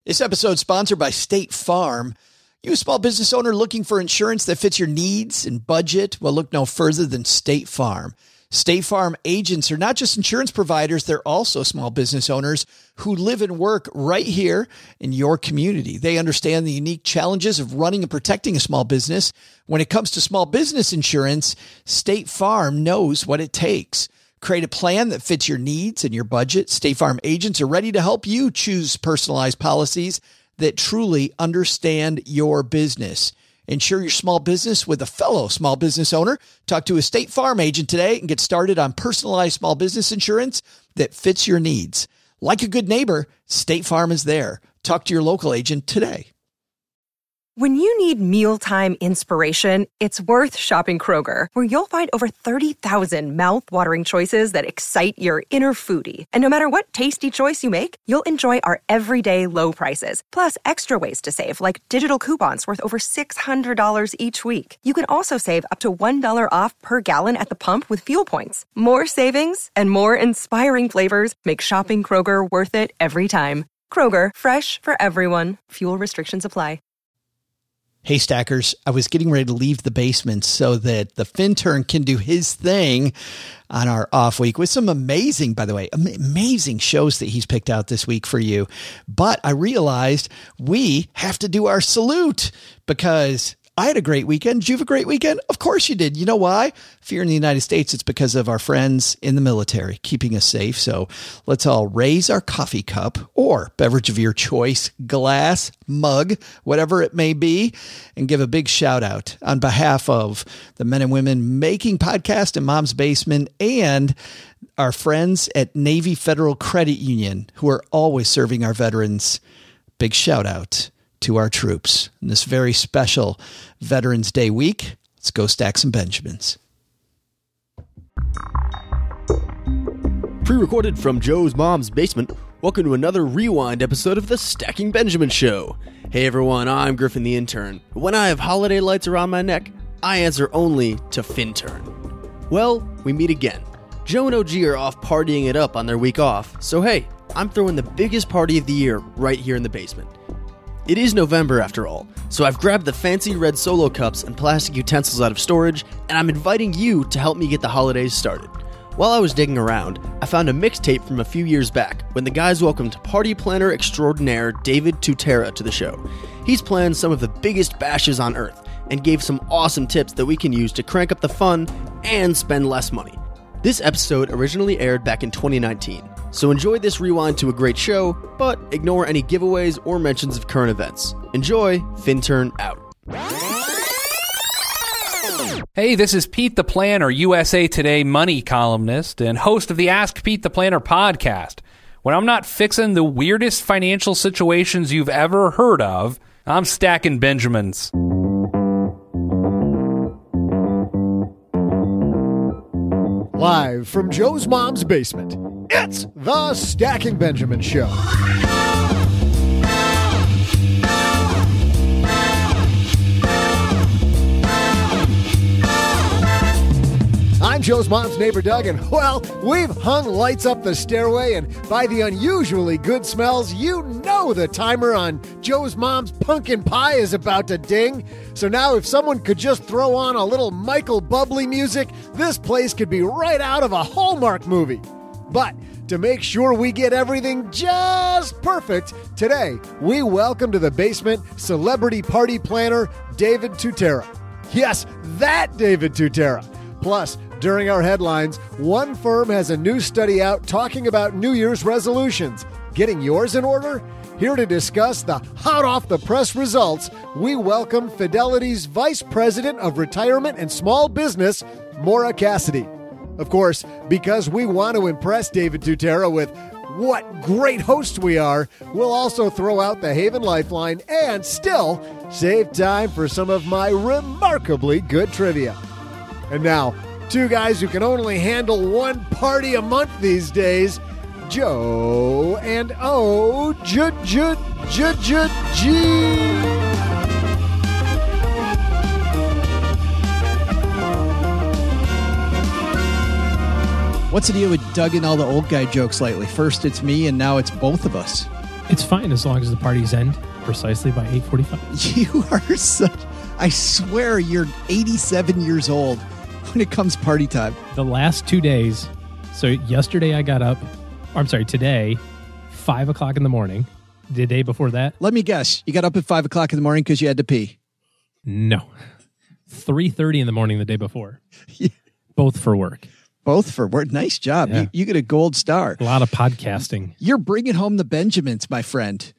This episode is sponsored by State Farm. You a small business owner looking for insurance that fits your needs and budget? Well, look no further than State Farm. State Farm agents are not just insurance providers, they're also small business owners who live and work right here in your community. They understand the unique challenges of running and protecting a small business. When it comes to small business insurance, State Farm knows what it takes. Create a plan that fits your needs and your budget. State Farm agents are ready to help you choose personalized policies that truly understand your business. Insure your small business with a fellow small business owner. Talk to a State Farm agent today and get started on personalized small business insurance that fits your needs. Like a good neighbor, State Farm is there. Talk to your local agent today. When you need mealtime inspiration, it's worth shopping Kroger, where you'll find over 30,000 mouth-watering choices that excite your inner foodie. And no matter what tasty choice you make, you'll enjoy our everyday low prices, plus extra ways to save, like digital coupons worth over $600 each week. You can also save up to $1 off per gallon at the pump with fuel points. More savings and more inspiring flavors make shopping Kroger worth it every time. Kroger, fresh for everyone. Fuel restrictions apply. Hey, Stackers, I was getting ready to leave the basement so that the Fintern can do his thing on our off week with some amazing, by the way, amazing shows that he's picked out this week for you. But I realized we have to do our salute because I had a great weekend. Did you have a great weekend? Of course you did. You know why? If you're in the United States, it's because of our friends in the military keeping us safe. So let's all raise our coffee cup or beverage of your choice, glass, mug, whatever it may be, and give a big shout out on behalf of the men and women making podcast in Mom's Basement and our friends at Navy Federal Credit Union who are always serving our veterans. Big shout out to our troops in this very special Veterans Day week. Let's go stack some Benjamins. Pre-recorded from Joe's mom's basement, welcome to another rewind episode of the Stacking Benjamin Show. Hey everyone, I'm Griffin the Intern. When I have holiday lights around my neck, I answer only to Fintern. Well, we meet again. Joe and OG are off partying it up on their week off, so hey, I'm throwing the biggest party of the year right here in the basement. It is November after all, so I've grabbed the fancy red Solo cups and plastic utensils out of storage, and I'm inviting you to help me get the holidays started. While I was digging around, I found a mixtape from a few years back when the guys welcomed party planner extraordinaire David Tutera to the show. He's planned some of the biggest bashes on earth and gave some awesome tips that we can use to crank up the fun and spend less money. This episode originally aired back in 2019. So enjoy this rewind to a great show, but ignore any giveaways or mentions of current events. Enjoy, Fintern out. Hey, this is Pete the Planner, USA Today money columnist and host of the Ask Pete the Planner podcast. When I'm not fixing the weirdest financial situations you've ever heard of, I'm stacking Benjamins. Live from Joe's mom's basement, it's the Stacking Benjamin Show. I'm Joe's mom's neighbor, Doug, and, well, we've hung lights up the stairway, and by the unusually good smells, you know the timer on Joe's mom's pumpkin pie is about to ding. So now if someone could just throw on a little Michael Bublé music, this place could be right out of a Hallmark movie. But to make sure we get everything just perfect, today we welcome to the basement celebrity party planner David Tutera. Yes, that David Tutera. Plus, during our headlines, one firm has a new study out talking about New Year's resolutions. Getting yours in order? Here to discuss the hot-off-the-press results, we welcome Fidelity's Vice President of Retirement and Small Business, Maura Cassidy. Of course, because we want to impress David Tutera with what great hosts we are, we'll also throw out the Haven Lifeline and still save time for some of my remarkably good trivia. And now, two guys who can only handle one party a month these days, Joe and O-G. What's the deal with Doug and all the old guy jokes lately? First it's me, and now it's both of us. It's fine as long as the parties end precisely by 8:45. You are such, I swear you're 87 years old when it comes party time. The last 2 days, so yesterday I got up, today, 5 o'clock in the morning. The day before that? Let me guess. You got up at 5 o'clock in the morning because you had to pee. No. 3:30 in the morning the day before. Yeah. Both for work. Both for work. Nice job. Yeah. You get a gold star. A lot of podcasting. You're bringing home the Benjamins, my friend.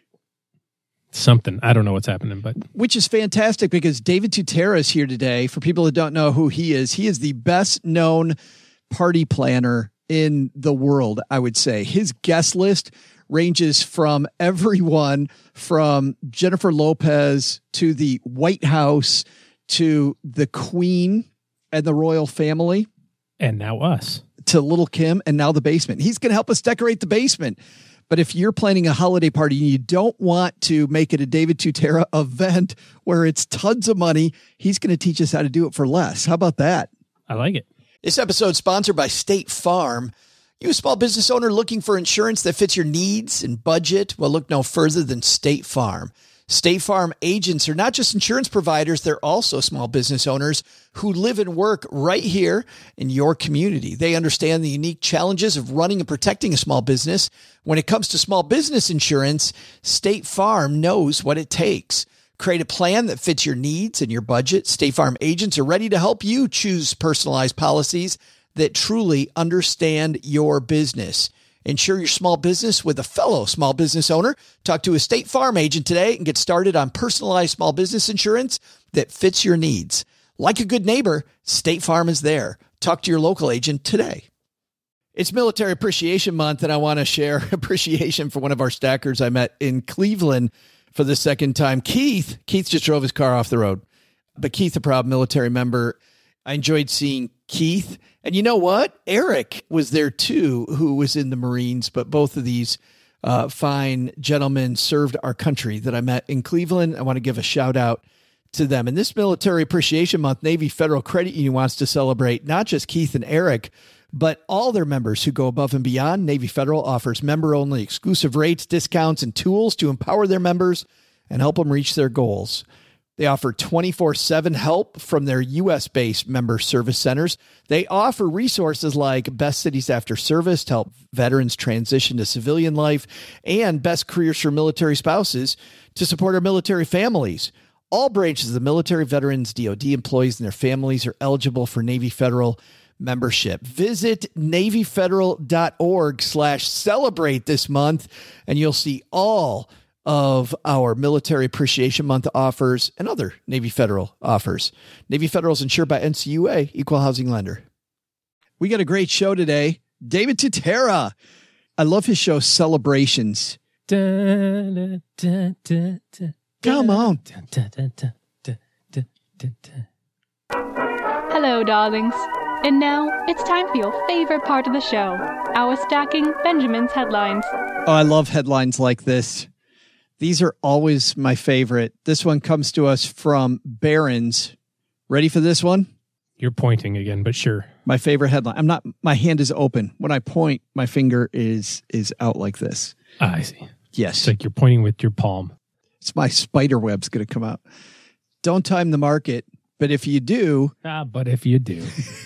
Something. I don't know what's happening, but. Which is fantastic because David Tutera is here today. For people that don't know who he is the best known party planner in the world, I would say. His guest list ranges from everyone from Jennifer Lopez to the White House to the Queen and the royal family. And now us. To Little Kim and now the basement. He's going to help us decorate the basement. But if you're planning a holiday party and you don't want to make it a David Tutera event where it's tons of money, he's going to teach us how to do it for less. How about that? I like it. This episode is sponsored by State Farm. You a small business owner looking for insurance that fits your needs and budget? Well, look no further than State Farm. State Farm agents are not just insurance providers, they're also small business owners who live and work right here in your community. They understand the unique challenges of running and protecting a small business. When it comes to small business insurance, State Farm knows what it takes. Create a plan that fits your needs and your budget. State Farm agents are ready to help you choose personalized policies that truly understand your business. Insure your small business with a fellow small business owner. Talk to a State Farm agent today and get started on personalized small business insurance that fits your needs. Like a good neighbor, State Farm is there. Talk to your local agent today. It's Military Appreciation Month, and I want to share appreciation for one of our stackers I met in Cleveland for the second time. Keith just drove his car off the road, but Keith, a proud military member. I enjoyed seeing Keith. And you know what? Eric was there too, who was in the Marines, but both of these fine gentlemen served our country that I met in Cleveland. I want to give a shout out to them. And this Military Appreciation Month, Navy Federal Credit Union wants to celebrate not just Keith and Eric, but all their members who go above and beyond. Navy Federal offers member-only exclusive rates, discounts, and tools to empower their members and help them reach their goals. They offer 24/7 help from their U.S.-based member service centers. They offer resources like Best Cities After Service to help veterans transition to civilian life and Best Careers for Military Spouses to support our military families. All branches of the military, veterans, DOD employees, and their families are eligible for Navy Federal membership. Visit NavyFederal.org/celebrate this month, and you'll see all of our Military Appreciation Month offers and other Navy Federal offers. Navy Federal is insured by NCUA, Equal Housing Lender. We got a great show today. David Tutera. I love his show, Celebrations. Come on. Hello, darlings. And now it's time for your favorite part of the show, our Stacking Benjamin's headlines. Oh, I love headlines like this. These are always my favorite. This one comes to us from Barron's. Ready for this one? You're pointing again, but sure. My favorite headline. My hand is open. When I point, my finger is out like this. Ah, I see. Yes. It's like you're pointing with your palm. It's my spider web's going to come out. Don't time the market, but if you do. But if you do.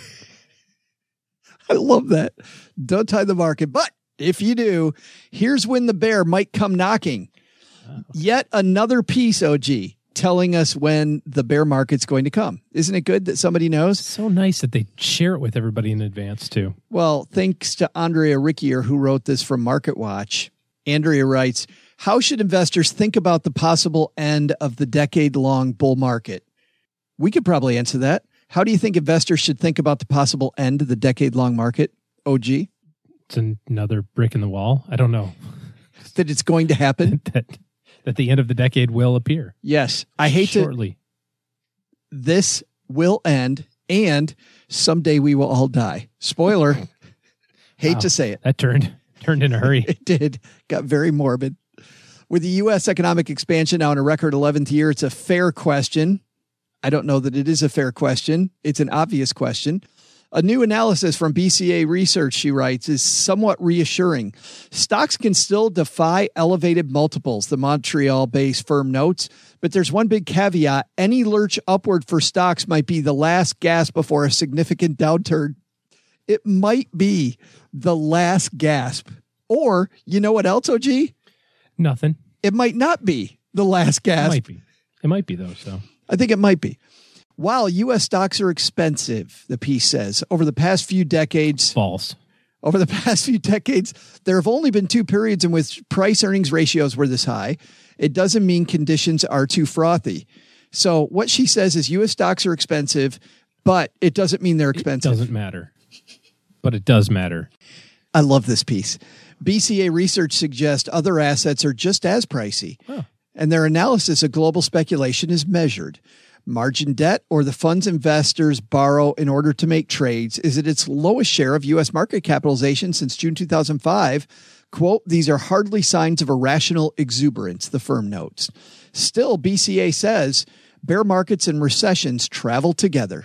I love that. Don't time the market, but if you do, here's when the bear might come knocking. Yet another piece, OG, telling us when the bear market's going to come. Isn't it good that somebody knows? So nice that they share it with everybody in advance, too. Well, thanks to Andrea Rickier, who wrote this from Market Watch. Andrea writes, how should investors think about the possible end of the decade-long bull market? We could probably answer that. How do you think investors should think about the possible end of the decade-long market, OG? It's another brick in the wall. I don't know. That it's going to happen? That the end of the decade will appear. Yes. I hate shortly. This will end, and someday we will all die. Spoiler. Hate to say it. That turned in a hurry. It did. Got very morbid. With the U.S. economic expansion now in a record 11th year, it's a fair question. I don't know that it is a fair question. It's an obvious question. A new analysis from BCA Research, she writes, is somewhat reassuring. Stocks can still defy elevated multiples, the Montreal-based firm notes, but there's one big caveat. Any lurch upward for stocks might be the last gasp before a significant downturn. It might be the last gasp. Or, you know what else, OG? Nothing. It might not be the last gasp. It might be. It might be, though, so. I think it might be. While U.S. stocks are expensive, the piece says, over the past few decades... False. Over the past few decades, there have only been 2 periods in which price-earnings ratios were this high. It doesn't mean conditions are too frothy. So what she says is U.S. stocks are expensive, but it doesn't mean they're expensive. It doesn't matter. But it does matter. I love this piece. BCA Research suggests other assets are just as pricey, and their analysis of global speculation is measured. Margin debt, or the funds investors borrow in order to make trades, is at its lowest share of U.S. market capitalization since June 2005. Quote, these are hardly signs of irrational exuberance, the firm notes. Still, BCA says bear markets and recessions travel together.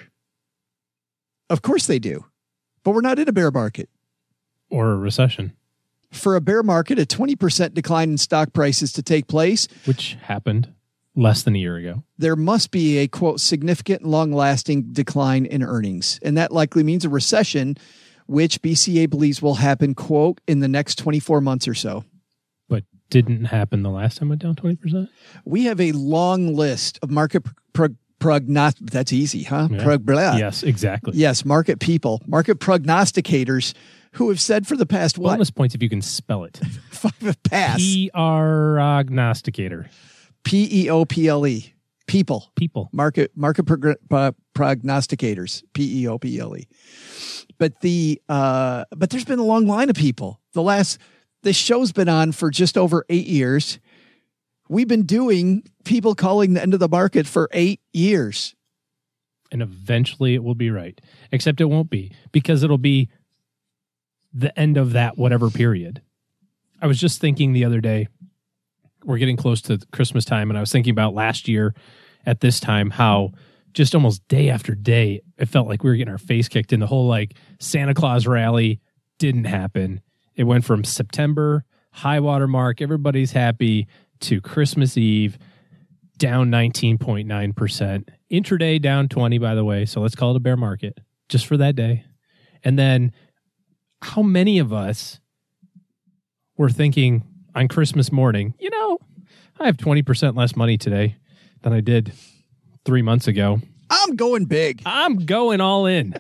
Of course they do, but we're not in a bear market. Or a recession. For a bear market, a 20% decline in stock prices to take place, which happened less than a year ago, there must be a, quote, significant long-lasting decline in earnings. And that likely means a recession, which BCA believes will happen, quote, in the next 24 months or so. But didn't happen the last time it went down 20%? We have a long list of market prognosticators. That's easy, huh? Yeah. Yes, exactly. Yes, market people, market prognosticators who have said for the past, what? Bonus points if you can spell it. Pass. Prognosticator. P-E-O-P-L-E. People. Market prognosticators. P-E-O-P-L-E. But but there's been a long line of people. This show's been on for just over 8 years. We've been doing people calling the end of the market for 8 years. And eventually it will be right. Except it won't be, because it'll be the end of that whatever period. I was just thinking the other day, we're getting close to Christmas time, and I was thinking about last year at this time, how just almost day after day, it felt like we were getting our face kicked in. The whole like Santa Claus rally didn't happen. It went from September, high water mark, everybody's happy, to Christmas Eve, down 19.9%. Intraday down 20, by the way, so let's call it a bear market just for that day. And then how many of us were thinking on Christmas morning, I have 20% less money today than I did 3 months ago. I'm going big. I'm going all in.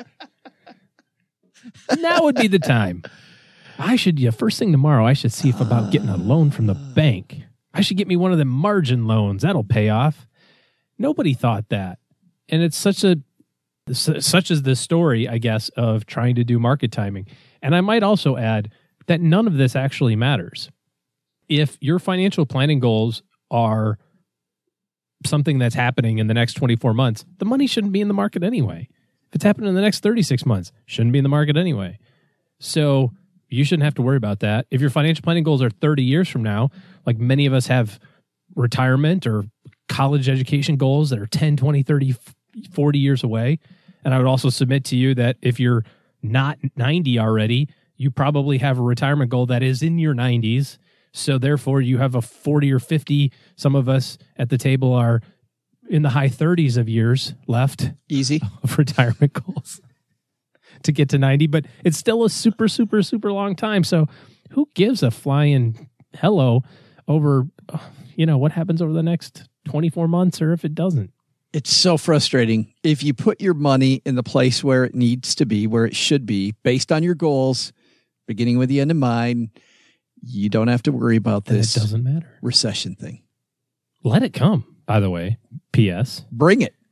Now would be the time. First thing tomorrow, I should see if about getting a loan from the bank. I should get me one of them margin loans. That'll pay off. Nobody thought that. And it's such as the story, I guess, of trying to do market timing. And I might also add that none of this actually matters. If your financial planning goals are something that's happening in the next 24 months, the money shouldn't be in the market anyway. If it's happening in the next 36 months, shouldn't be in the market anyway. So you shouldn't have to worry about that. If your financial planning goals are 30 years from now, like many of us have retirement or college education goals that are 10, 20, 30, 40 years away. And I would also submit to you that if you're not 90 already, you probably have a retirement goal that is in your 90s. So therefore you have a 40 or 50. Some of us at the table are in the high 30s of years left. Easy. Of retirement goals to get to 90, but it's still a super, super, super long time. So who gives a flying hello over, what happens over the next 24 months or if it doesn't? It's so frustrating. If you put your money in the place where it needs to be, where it should be, based on your goals, beginning with the end in mind, you don't have to worry about this. It doesn't matter. Recession thing. Let it come, by the way. P.S. Bring it.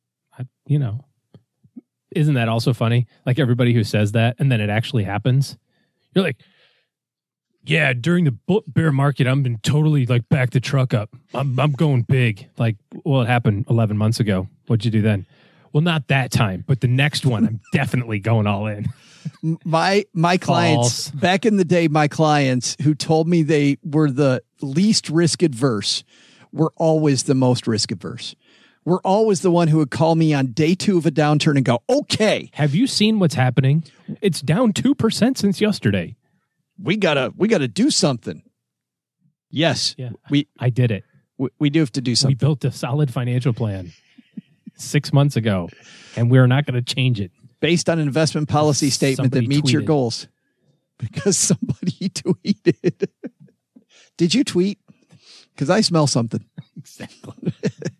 Isn't that also funny? Like everybody who says that and then it actually happens. You're like, yeah, during the bear market, I'm been totally like back the truck up. I'm going big. Like, well, it happened 11 months ago. What'd you do then? Well, not that time, but the next one, I'm definitely going all in. My clients, back in the day, my clients who told me they were the least risk adverse were always the most risk adverse. were always the one who would call me on day 2 of a downturn and go, okay, Have you seen what's happening? It's down 2% since yesterday. we gotta do something. Yes, Yeah, we I did it. we do have to do We something. built a solid financial plan 6 months ago, and we're not going to change it. Based on an investment policy statement Somebody that meets your tweeted. goals. Because somebody tweeted. Did you tweet? Because I smell something. Exactly.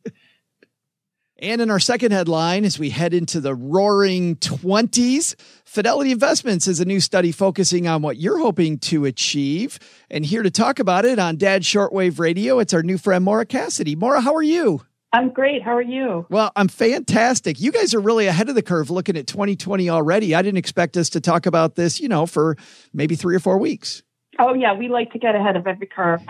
And in our second headline, as we head into the roaring 20s, Fidelity Investments is a new study focusing on what you're hoping to achieve. And here to talk about it on Dad's Shortwave Radio, it's our new friend, Maura Cassidy. Maura, how are you? I'm great. How are you? Well, I'm fantastic. You guys are really ahead of the curve looking at 2020 already. I didn't expect us to talk about this, for maybe 3 or 4 weeks. Oh, yeah. We like to get ahead of every curve.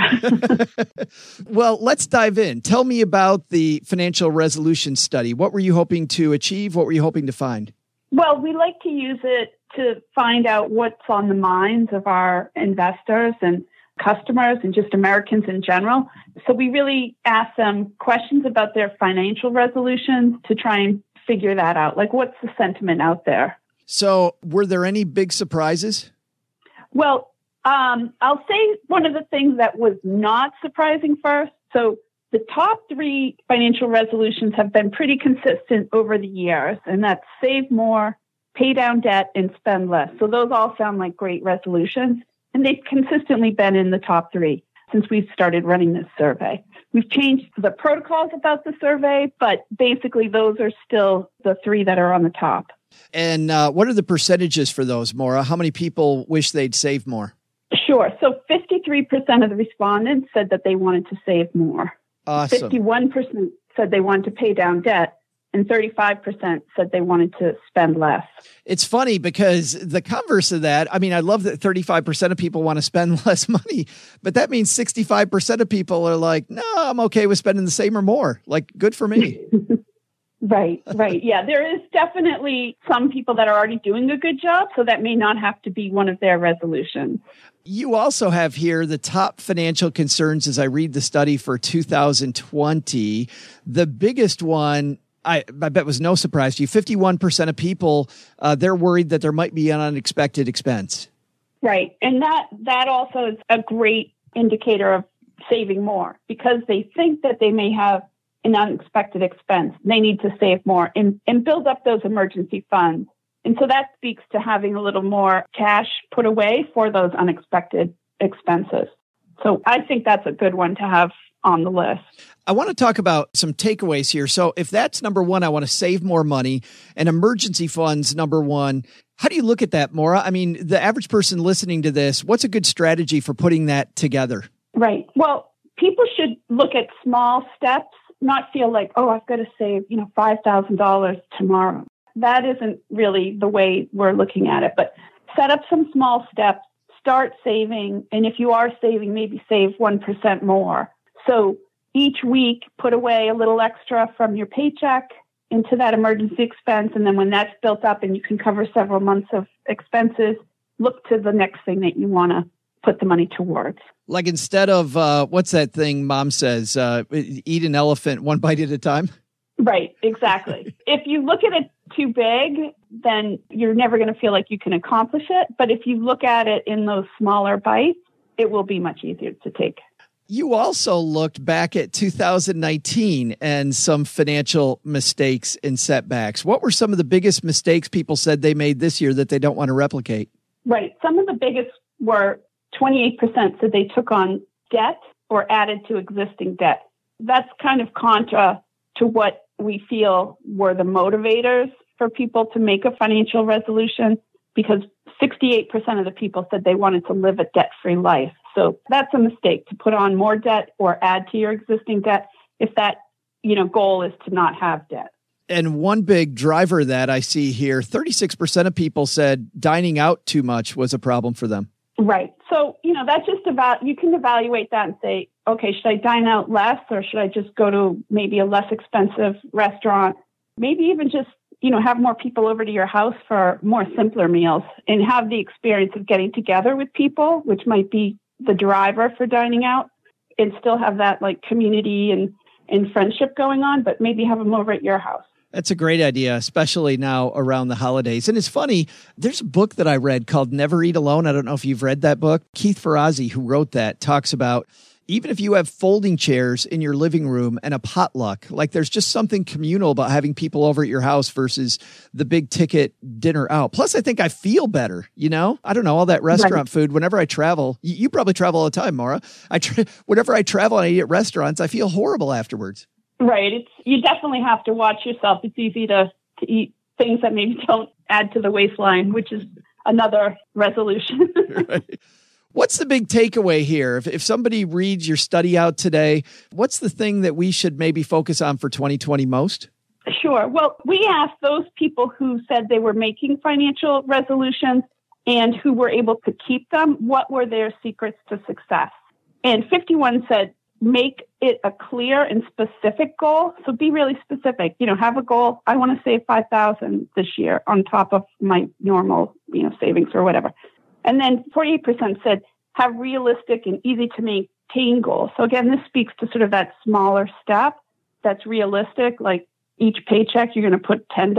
Well, let's dive in. Tell me about the financial resolution study. What were you hoping to achieve? What were you hoping to find? Well, we like to use it to find out what's on the minds of our investors and customers and just Americans in general. So we really ask them questions about their financial resolutions to try and figure that out. Like, what's the sentiment out there? So were there any big surprises? Well, I'll say one of the things that was not surprising first. So the top 3 financial resolutions have been pretty consistent over the years, and that's save more, pay down debt, and spend less. So those all sound like great resolutions, and they've consistently been in the top 3 since we've started running this survey. We've changed the protocols about the survey, but basically those are still the 3 that are on the top. And what are the percentages for those, Maura? How many people wish they'd save more? Sure. So 53% of the respondents said that they wanted to save more. Awesome. 51% said they wanted to pay down debt, and 35% said they wanted to spend less. It's funny because the converse of that, I mean, I love that 35% of people want to spend less money, but that means 65% of people are like, no, I'm okay with spending the same or more. Like, good for me. Right. Yeah, there is definitely some people that are already doing a good job, so that may not have to be one of their resolutions. You also have here the top financial concerns as I read the study for 2020. The biggest one, I bet was no surprise to you. 51% of people, they're worried that there might be an unexpected expense. Right. And that also is a great indicator of saving more because they think that they may have an unexpected expense. They need to save more and build up those emergency funds. And so that speaks to having a little more cash put away for those unexpected expenses. So I think that's a good one to have on the list. I want to talk about some takeaways here. So if that's number 1, I want to save more money and emergency funds, number 1. How do you look at that, Maura? I mean, the average person listening to this, what's a good strategy for putting that together? Right. Well, people should look at small steps, not feel like, oh, I've got to save, $5,000 tomorrow. That isn't really the way we're looking at it, but set up some small steps, start saving. And if you are saving, maybe save 1% more. So each week, put away a little extra from your paycheck into that emergency expense. And then when that's built up and you can cover several months of expenses, look to the next thing that you want to put the money towards. Like instead of, what's that thing mom says, eat an elephant one bite at a time? Right, exactly. If you look at it too big, then you're never going to feel like you can accomplish it. But if you look at it in those smaller bites, it will be much easier to take. You also looked back at 2019 and some financial mistakes and setbacks. What were some of the biggest mistakes people said they made this year that they don't want to replicate? Right. Some of the biggest were 28% said they took on debt or added to existing debt. That's kind of contra to what we feel were the motivators for people to make a financial resolution, because 68% of the people said they wanted to live a debt-free life. So that's a mistake, to put on more debt or add to your existing debt if that, goal is to not have debt. And one big driver that I see here, 36% of people said dining out too much was a problem for them. Right. So, that's just about, you can evaluate that and say, okay, should I dine out less or should I just go to maybe a less expensive restaurant? Maybe even just, have more people over to your house for more simpler meals and have the experience of getting together with people, which might be the driver for dining out, and still have that like community and and friendship going on, but maybe have them over at your house. That's a great idea, especially now around the holidays. And it's funny, there's a book that I read called Never Eat Alone. I don't know if you've read that book. Keith Ferrazzi, who wrote that, talks about even if you have folding chairs in your living room and a potluck, like there's just something communal about having people over at your house versus the big ticket dinner out. Plus, I think I feel better, you know? I don't know, all that restaurant food, whenever I travel, you probably travel all the time, Maura. Whenever I travel and I eat at restaurants, I feel horrible afterwards. Right. You definitely have to watch yourself. It's easy to eat things that maybe don't add to the waistline, which is another resolution. Right. What's the big takeaway here? If somebody reads your study out today, what's the thing that we should maybe focus on for 2020 most? Sure. Well, we asked those people who said they were making financial resolutions and who were able to keep them, what were their secrets to success? And 51 said, make it a clear and specific goal. So be really specific. Have a goal. I want to save $5,000 this year on top of my normal, savings or whatever. And then 48% said have realistic and easy to maintain goals. So again, this speaks to sort of that smaller step that's realistic. Like each paycheck, you're going to put $10,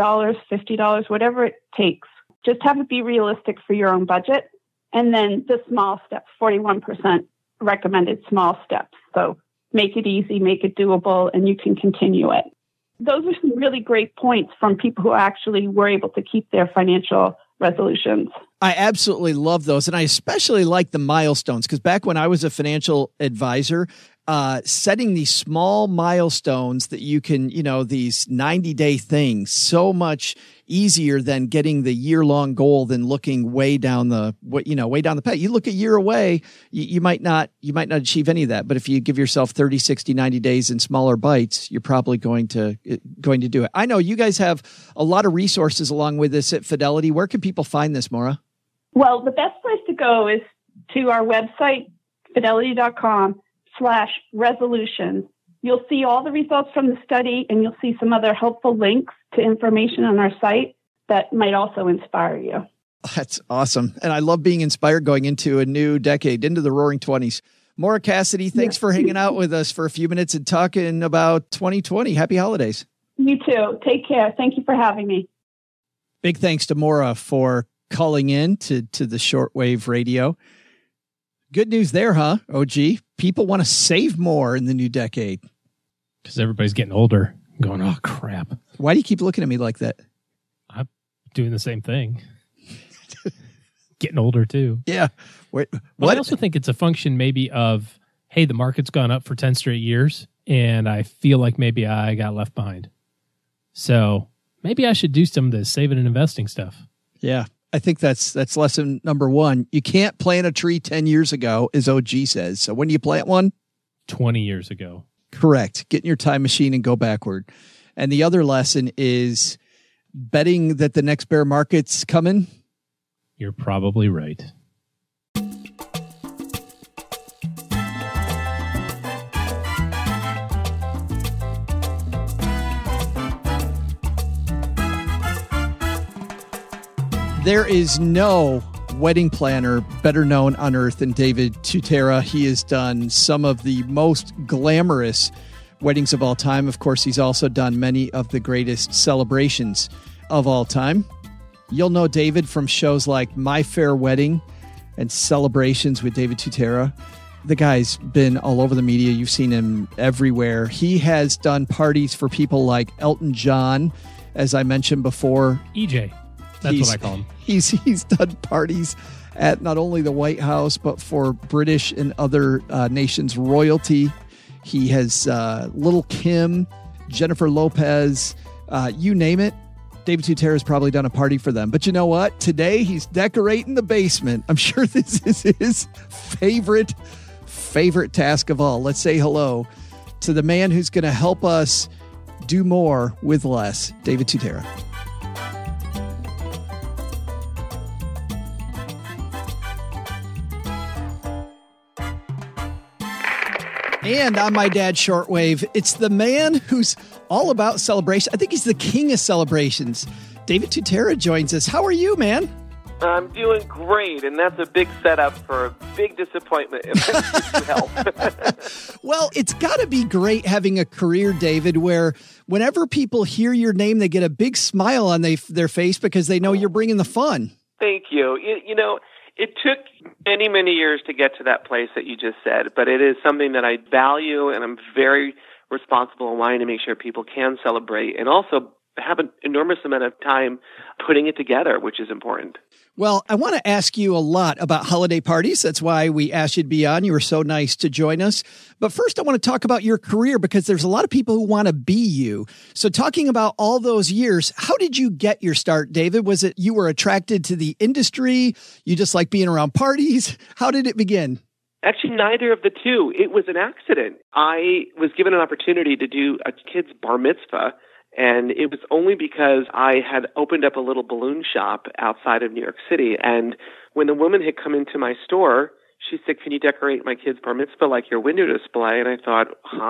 $50, whatever it takes. Just have it be realistic for your own budget. And then the small steps, 41% recommended small steps. So make it easy, make it doable, and you can continue it. Those are some really great points from people who actually were able to keep their financial resolutions. I absolutely love those. And I especially like the milestones because back when I was a financial advisor, setting these small milestones that you can, these 90-day things, so much easier than getting the year-long goal than looking way down the path. You look a year away, you might not achieve any of that. But if you give yourself 30, 60, 90 days in smaller bites, you're probably going to do it. I know you guys have a lot of resources along with this at Fidelity. Where can people find this, Maura? Well, the best place to go is to our website, fidelity.com/resolutions. You'll see all the results from the study, and you'll see some other helpful links to information on our site that might also inspire you. That's awesome. And I love being inspired going into a new decade, into the roaring 20s. Maura Cassidy, thanks for hanging out with us for a few minutes and talking about 2020. Happy holidays. You too. Take care. Thank you for having me. Big thanks to Maura for calling in to the shortwave radio. Good news there, huh, OG? People want to save more in the new decade. Because everybody's getting older. Going, oh, crap. Why do you keep looking at me like that? I'm doing the same thing. Getting older, too. Yeah. What? I also think it's a function maybe of, hey, the market's gone up for 10 straight years, and I feel like maybe I got left behind. So maybe I should do some of this saving and investing stuff. Yeah. I think that's lesson number one. You can't plant a tree 10 years ago, as OG says. So when do you plant one? 20 years ago. Correct. Get in your time machine and go backward. And the other lesson is betting that the next bear market's coming. You're probably right. There is no wedding planner better known on earth than David Tutera. He has done some of the most glamorous weddings of all time. Of course, he's also done many of the greatest celebrations of all time. You'll know David from shows like My Fair Wedding and Celebrations with David Tutera. The guy's been all over the media. You've seen him everywhere. He has done parties for people like Elton John, as I mentioned before. EJ. That's what I call him. He's done parties at not only the White House, but for British and other nations' royalty. He has Little Kim, Jennifer Lopez, you name it. David Tutera has probably done a party for them. But you know what? Today, he's decorating the basement. I'm sure this is his favorite task of all. Let's say hello to the man who's going to help us do more with less, David Tutera. And on my dad's shortwave, it's the man who's all about celebration. I think he's the king of celebrations. David Tutera joins us. How are you, man? I'm doing great, and that's a big setup for a big disappointment if I need help. Well, it's got to be great having a career, David, where whenever people hear your name, they get a big smile on their face because they know you're bringing the fun. Thank you. You know, it took many, many years to get to that place that you just said, but it is something that I value, and I'm very responsible in wanting to make sure people can celebrate and also have an enormous amount of time putting it together, which is important. Well, I want to ask you a lot about holiday parties. That's why we asked you to be on. You were so nice to join us. But first, I want to talk about your career because there's a lot of people who want to be you. So talking about all those years, how did you get your start, David? Was it you were attracted to the industry? You just like being around parties? How did it begin? Actually, neither of the two. It was an accident. I was given an opportunity to do a kid's bar mitzvah, and it was only because I had opened up a little balloon shop outside of New York City. And when the woman had come into my store, she said, "Can you decorate my kid's bar mitzvah like your window display?" And I thought,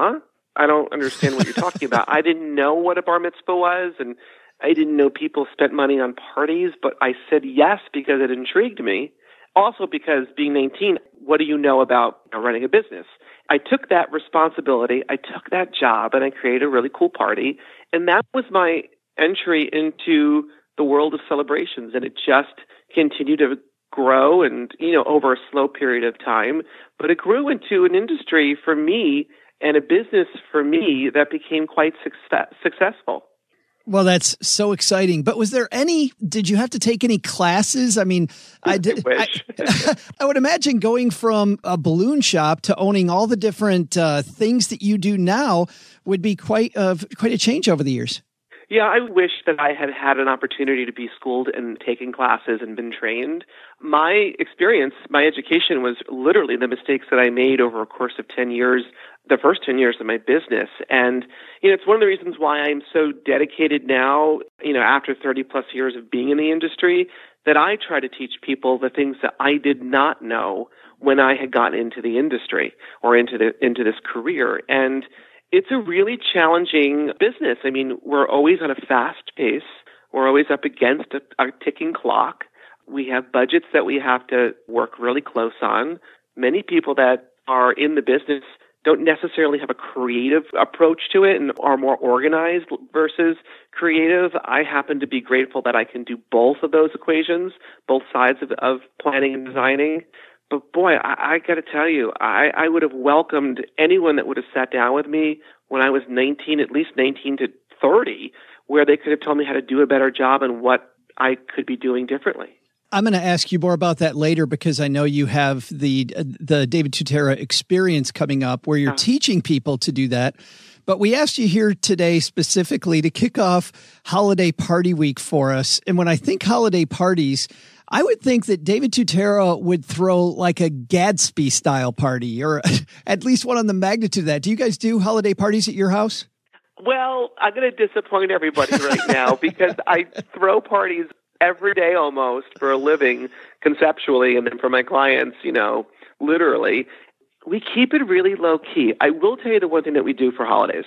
I don't understand what you're talking about. I didn't know what a bar mitzvah was, and I didn't know people spent money on parties, but I said yes because it intrigued me. Also because being 19, what do you know about running a business? I took that responsibility, I took that job, and I created a really cool party. And that was my entry into the world of celebrations. And it just continued to grow and, over a slow period of time. But it grew into an industry for me and a business for me that became quite successful. Well, that's so exciting. But did you have to take any classes? I mean, I did. Wish. I would imagine going from a balloon shop to owning all the different things that you do now would be quite a change over the years. Yeah, I wish that I had had an opportunity to be schooled and taken classes and been trained. My experience, my education was literally the mistakes that I made over a course of 10 years, the first 10 years of my business. And, it's one of the reasons why I'm so dedicated now, after 30 plus years of being in the industry, that I try to teach people the things that I did not know when I had gotten into the industry or into this career. And it's a really challenging business. I mean, we're always on a fast pace. We're always up against a ticking clock. We have budgets that we have to work really close on. Many people that are in the business don't necessarily have a creative approach to it and are more organized versus creative. I happen to be grateful that I can do both of those equations, both sides of planning and designing. But boy, I got to tell you, I would have welcomed anyone that would have sat down with me when I was 19, at least 19 to 30, where they could have told me how to do a better job and what I could be doing differently. I'm going to ask you more about that later because I know you have the David Tutera experience coming up where you're teaching people to do that. But we asked you here today specifically to kick off Holiday Party Week for us. And when I think holiday parties, I would think that David Tutera would throw like a Gadsby style party or at least one on the magnitude of that. Do you guys do holiday parties at your house? Well, I'm going to disappoint everybody right now because I throw parties every day almost for a living conceptually, and then for my clients, literally. We keep it really low key. I will tell you the one thing that we do for holidays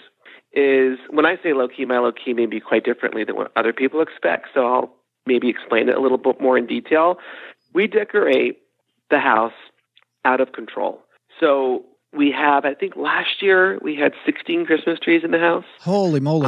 is when I say low key, my low key may be quite differently than what other people expect. So I'll maybe explain it a little bit more in detail. We decorate the house out of control. So we have, I think last year we had 16 Christmas trees in the house. Holy moly.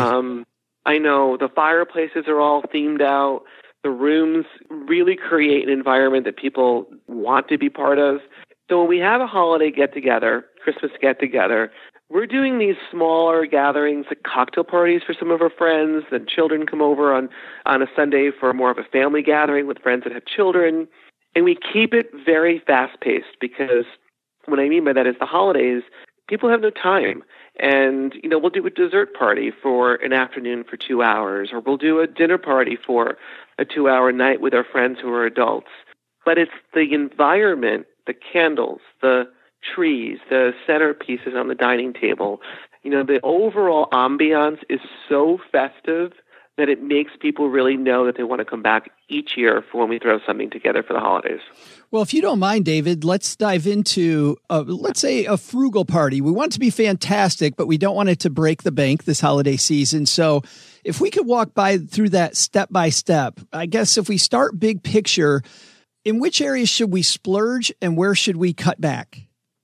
I know the fireplaces are all themed out. The rooms really create an environment that people want to be part of. So when we have a holiday get-together, Christmas get-together, we're doing these smaller gatherings, like cocktail parties for some of our friends. Then children come over on a Sunday for more of a family gathering with friends that have children. And we keep it very fast-paced because what I mean by that is the holidays, people have no time. And, we'll do a dessert party for an afternoon for 2 hours, or we'll do a dinner party for a 2-hour night with our friends who are adults. But it's the environment, the candles, the trees, the centerpieces on the dining table. The overall ambiance is so festive that it makes people really know that they want to come back each year for when we throw something together for the holidays. Well, if you don't mind, David, let's dive into, let's say, a frugal party. We want it to be fantastic, but we don't want it to break the bank this holiday season. So if we could walk through that step by step, I guess if we start big picture, in which areas should we splurge and where should we cut back?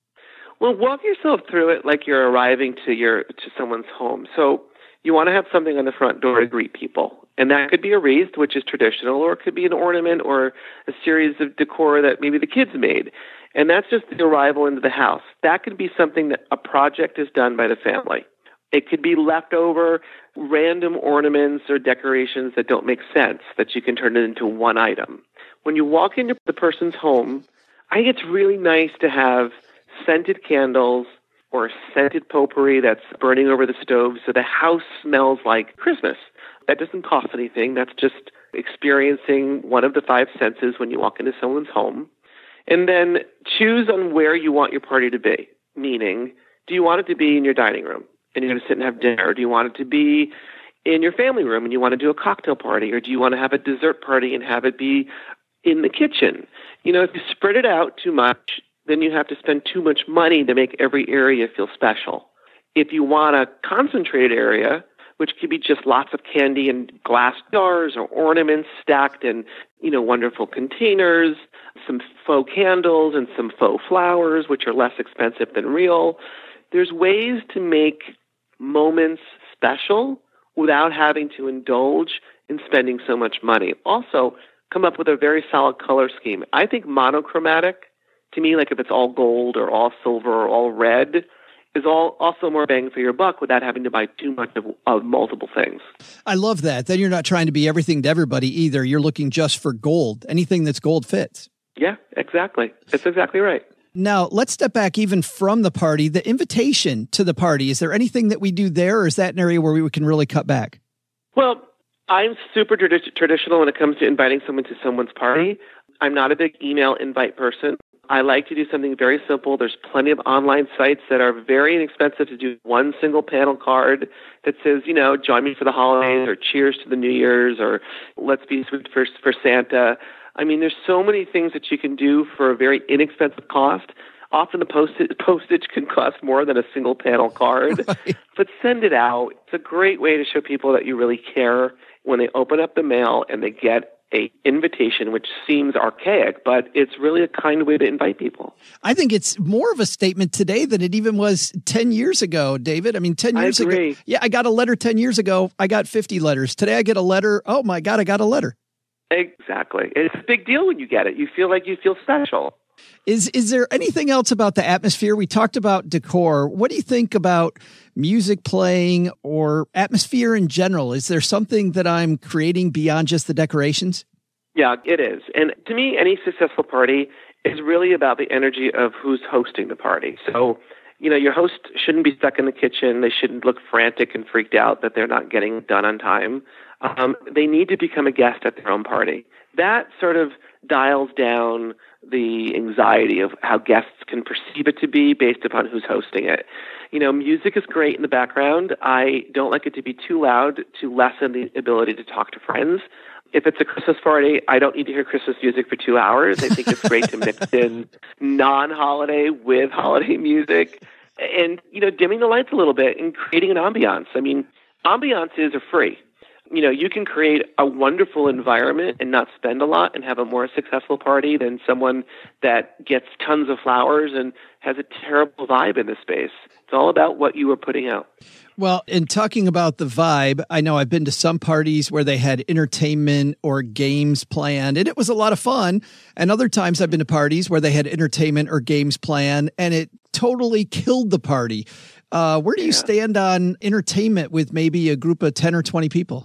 Well, walk yourself through it like you're arriving to someone's home. So you want to have something on the front door to greet people. And that could be a wreath, which is traditional, or it could be an ornament or a series of decor that maybe the kids made. And that's just the arrival into the house. That could be something that a project is done by the family. It could be leftover random ornaments or decorations that don't make sense, that you can turn it into one item. When you walk into the person's home, I think it's really nice to have scented candles or scented potpourri that's burning over the stove so the house smells like Christmas. That doesn't cost anything. That's just experiencing one of the 5 senses when you walk into someone's home. And then choose on where you want your party to be. Meaning, do you want it to be in your dining room and you're going to sit and have dinner? Or do you want it to be in your family room and you want to do a cocktail party? Or do you want to have a dessert party and have it be in the kitchen? You know, if you spread it out too much, then you have to spend too much money to make every area feel special. If you want a concentrated area, which could be just lots of candy in glass jars or ornaments stacked in, wonderful containers, some faux candles and some faux flowers, which are less expensive than real. There's ways to make moments special without having to indulge in spending so much money. Also, come up with a very solid color scheme. I think monochromatic, to me, like if it's all gold or all silver or all red, is also more bang for your buck without having to buy too much of multiple things. I love that. Then you're not trying to be everything to everybody either. You're looking just for gold. Anything that's gold fits. Yeah, exactly. That's exactly right. Now, let's step back even from the party. The invitation to the party, is there anything that we do there, or is that an area where we can really cut back? Well, I'm super traditional when it comes to inviting someone to someone's party. I'm not a big email invite person. I like to do something very simple. There's plenty of online sites that are very inexpensive to do one single panel card that says, join me for the holidays or cheers to the New Year's or let's be sweet for Santa. I mean, there's so many things that you can do for a very inexpensive cost. Often the postage can cost more than a single panel card, right. But send it out. It's a great way to show people that you really care when they open up the mail and they get an invitation, which seems archaic, but it's really a kind way to invite people. I think it's more of a statement today than it even was 10 years ago, David. I mean, 10 years ago. Yeah, I got a letter 10 years ago. I got 50 letters. Today I get a letter. Oh my God, I got a letter. Exactly. It's a big deal when you get it. You feel like you feel special. Is there anything else about the atmosphere? We talked about decor. What do you think about music playing or atmosphere in general? Is there something that I'm creating beyond just the decorations? Yeah, it is. And to me, any successful party is really about the energy of who's hosting the party. So, your host shouldn't be stuck in the kitchen. They shouldn't look frantic and freaked out that they're not getting done on time. They need to become a guest at their own party. That sort of dials down the anxiety of how guests can perceive it to be based upon who's hosting it. Music is great in the background. I don't like it to be too loud to lessen the ability to talk to friends. If it's a Christmas party, I don't need to hear Christmas music for 2 hours. I think it's great to mix in non-holiday with holiday music and, dimming the lights a little bit and creating an ambiance. I mean, ambiances are free. You can create a wonderful environment and not spend a lot and have a more successful party than someone that gets tons of flowers and has a terrible vibe in the space. It's all about what you are putting out. Well, in talking about the vibe, I know I've been to some parties where they had entertainment or games planned, and it was a lot of fun. And other times I've been to parties where they had entertainment or games planned, and it totally killed the party. Where do you stand on entertainment with maybe a group of 10 or 20 people?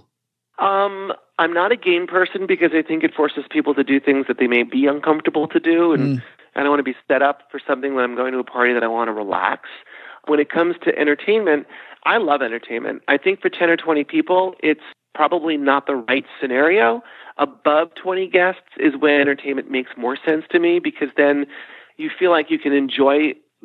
I'm not a game person because I think it forces people to do things that they may be uncomfortable to do. And I don't want to be set up for something when I'm going to a party that I want to relax. When it comes to entertainment, I love entertainment. I think for 10 or 20 people, it's probably not the right scenario. Above 20 guests is when entertainment makes more sense to me because then you feel like you can enjoy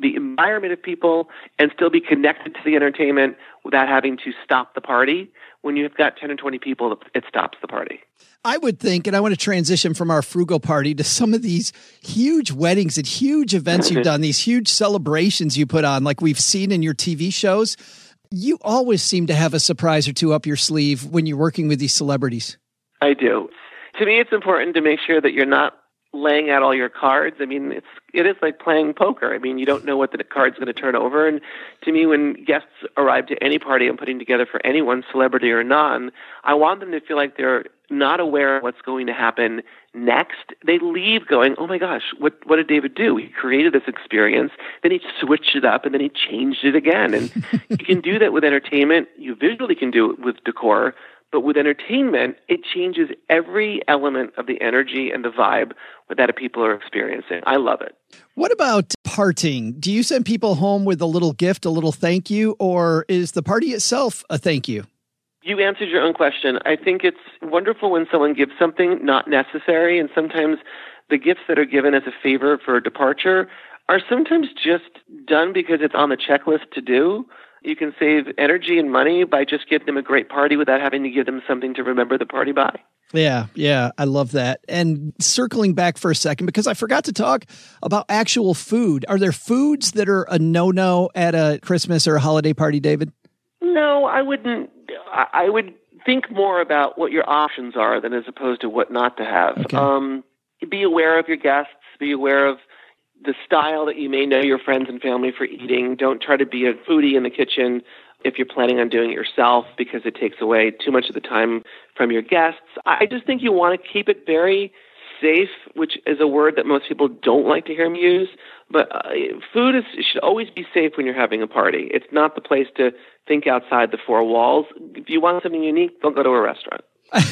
the environment of people and still be connected to the entertainment without having to stop the party. When you've got 10 or 20 people, it stops the party. I would think, and I want to transition from our frugal party to some of these huge weddings and huge events you've done, these huge celebrations you put on, like we've seen in your TV shows. You always seem to have a surprise or two up your sleeve when you're working with these celebrities. I do. To me, it's important to make sure that you're not laying out all your cards. I mean, it is like playing poker. I mean, you don't know what the card's going to turn over. And to me, when guests arrive to any party I'm putting together for anyone, celebrity or non, I want them to feel like they're not aware of what's going to happen next. They leave going, oh my gosh, what did David do? He created this experience, then he switched it up, and then he changed it again. And you can do that with entertainment. You visually can do it with decor. But with entertainment, it changes every element of the energy and the vibe that people are experiencing. I love it. What about parting? Do you send people home with a little gift, a little thank you, or is the party itself a thank you? You answered your own question. I think it's wonderful when someone gives something not necessary, and sometimes the gifts that are given as a favor for a departure are sometimes just done because it's on the checklist to do. You can save energy and money by just giving them a great party without having to give them something to remember the party by. Yeah, I love that. And circling back for a second, because I forgot to talk about actual food. Are there foods that are a no-no at a Christmas or a holiday party, David? No, I wouldn't. I would think more about what your options are than as opposed to what not to have. Okay. Be aware of your guests. Be aware of the style that you may know your friends and family for eating. Don't try to be a foodie in the kitchen if you're planning on doing it yourself, because it takes away too much of the time from your guests. I just think you want to keep it very safe, which is a word that most people don't like to hear me use. But food should always be safe when you're having a party. It's not the place to think outside the four walls. If you want something unique, don't go to a restaurant.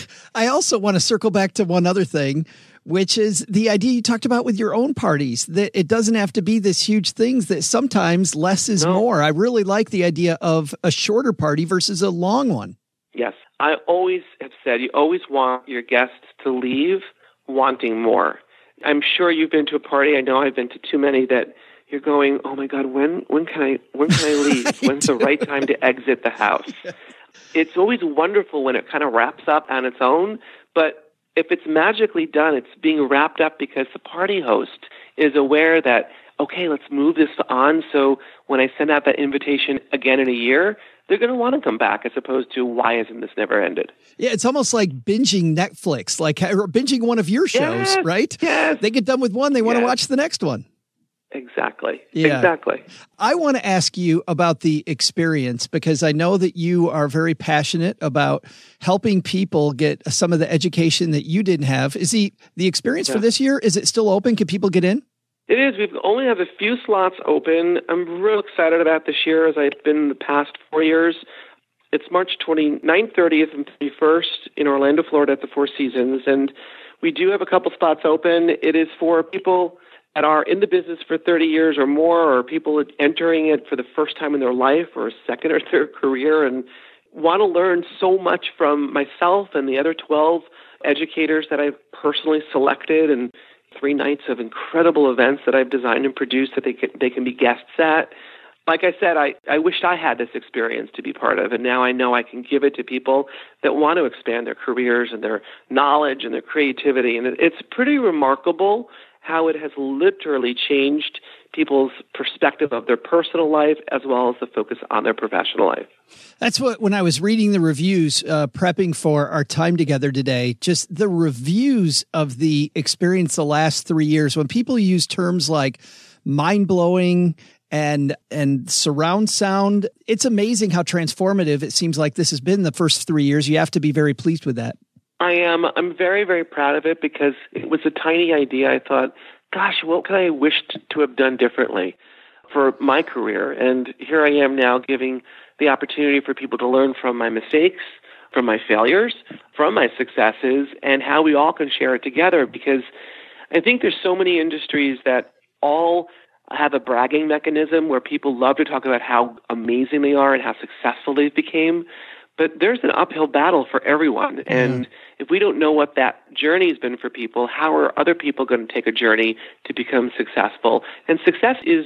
I also want to circle back to one other thing, which is the idea you talked about with your own parties, that it doesn't have to be this huge things, that sometimes less is more. I really like the idea of a shorter party versus a long one. Yes. I always have said you always want your guests to leave wanting more. I'm sure you've been to a party. I know I've been to too many that you're going, oh my God, when can I leave? When's the right time to exit the house? It's always wonderful when it kind of wraps up on its own, but if it's magically done, it's being wrapped up because the party host is aware that, okay, let's move this on. So when I send out that invitation again in a year, they're going to want to come back as opposed to why isn't this never ended? Yeah, it's almost like binging Netflix, like or binging one of your shows, right? Yes. They get done with one, they want to watch the next one. Exactly. Yeah. Exactly. I want to ask you about the experience because I know that you are very passionate about helping people get some of the education that you didn't have. Is the experience for this year, is it still open? Can people get in? It is. We only have a few slots open. I'm real excited about this year as I've been the past 4 years. It's March 29th, 30th, and 31st in Orlando, Florida at the Four Seasons. And we do have a couple spots open. It is for people that are in the business for 30 years or more, or people entering it for the first time in their life or a second or third career and want to learn so much from myself and the other 12 educators that I've personally selected, and 3 nights of incredible events that I've designed and produced that they can be guests at. Like I said, I wished I had this experience to be part of, and now I know I can give it to people that want to expand their careers and their knowledge and their creativity. And it's pretty remarkable how it has literally changed people's perspective of their personal life as well as the focus on their professional life. That's what, when I was reading the reviews, prepping for our time together today, just the reviews of the experience the last 3 years, when people use terms like mind-blowing and surround sound, it's amazing how transformative it seems like this has been the first 3 years. You have to be very pleased with that. I am. I'm very, very proud of it because it was a tiny idea. I thought, gosh, what could I wish to have done differently for my career? And here I am now giving the opportunity for people to learn from my mistakes, from my failures, from my successes, and how we all can share it together. Because I think there's so many industries that all have a bragging mechanism where people love to talk about how amazing they are and how successful they became. But there's an uphill battle for everyone. And if we don't know what that journey has been for people, how are other people going to take a journey to become successful? And success is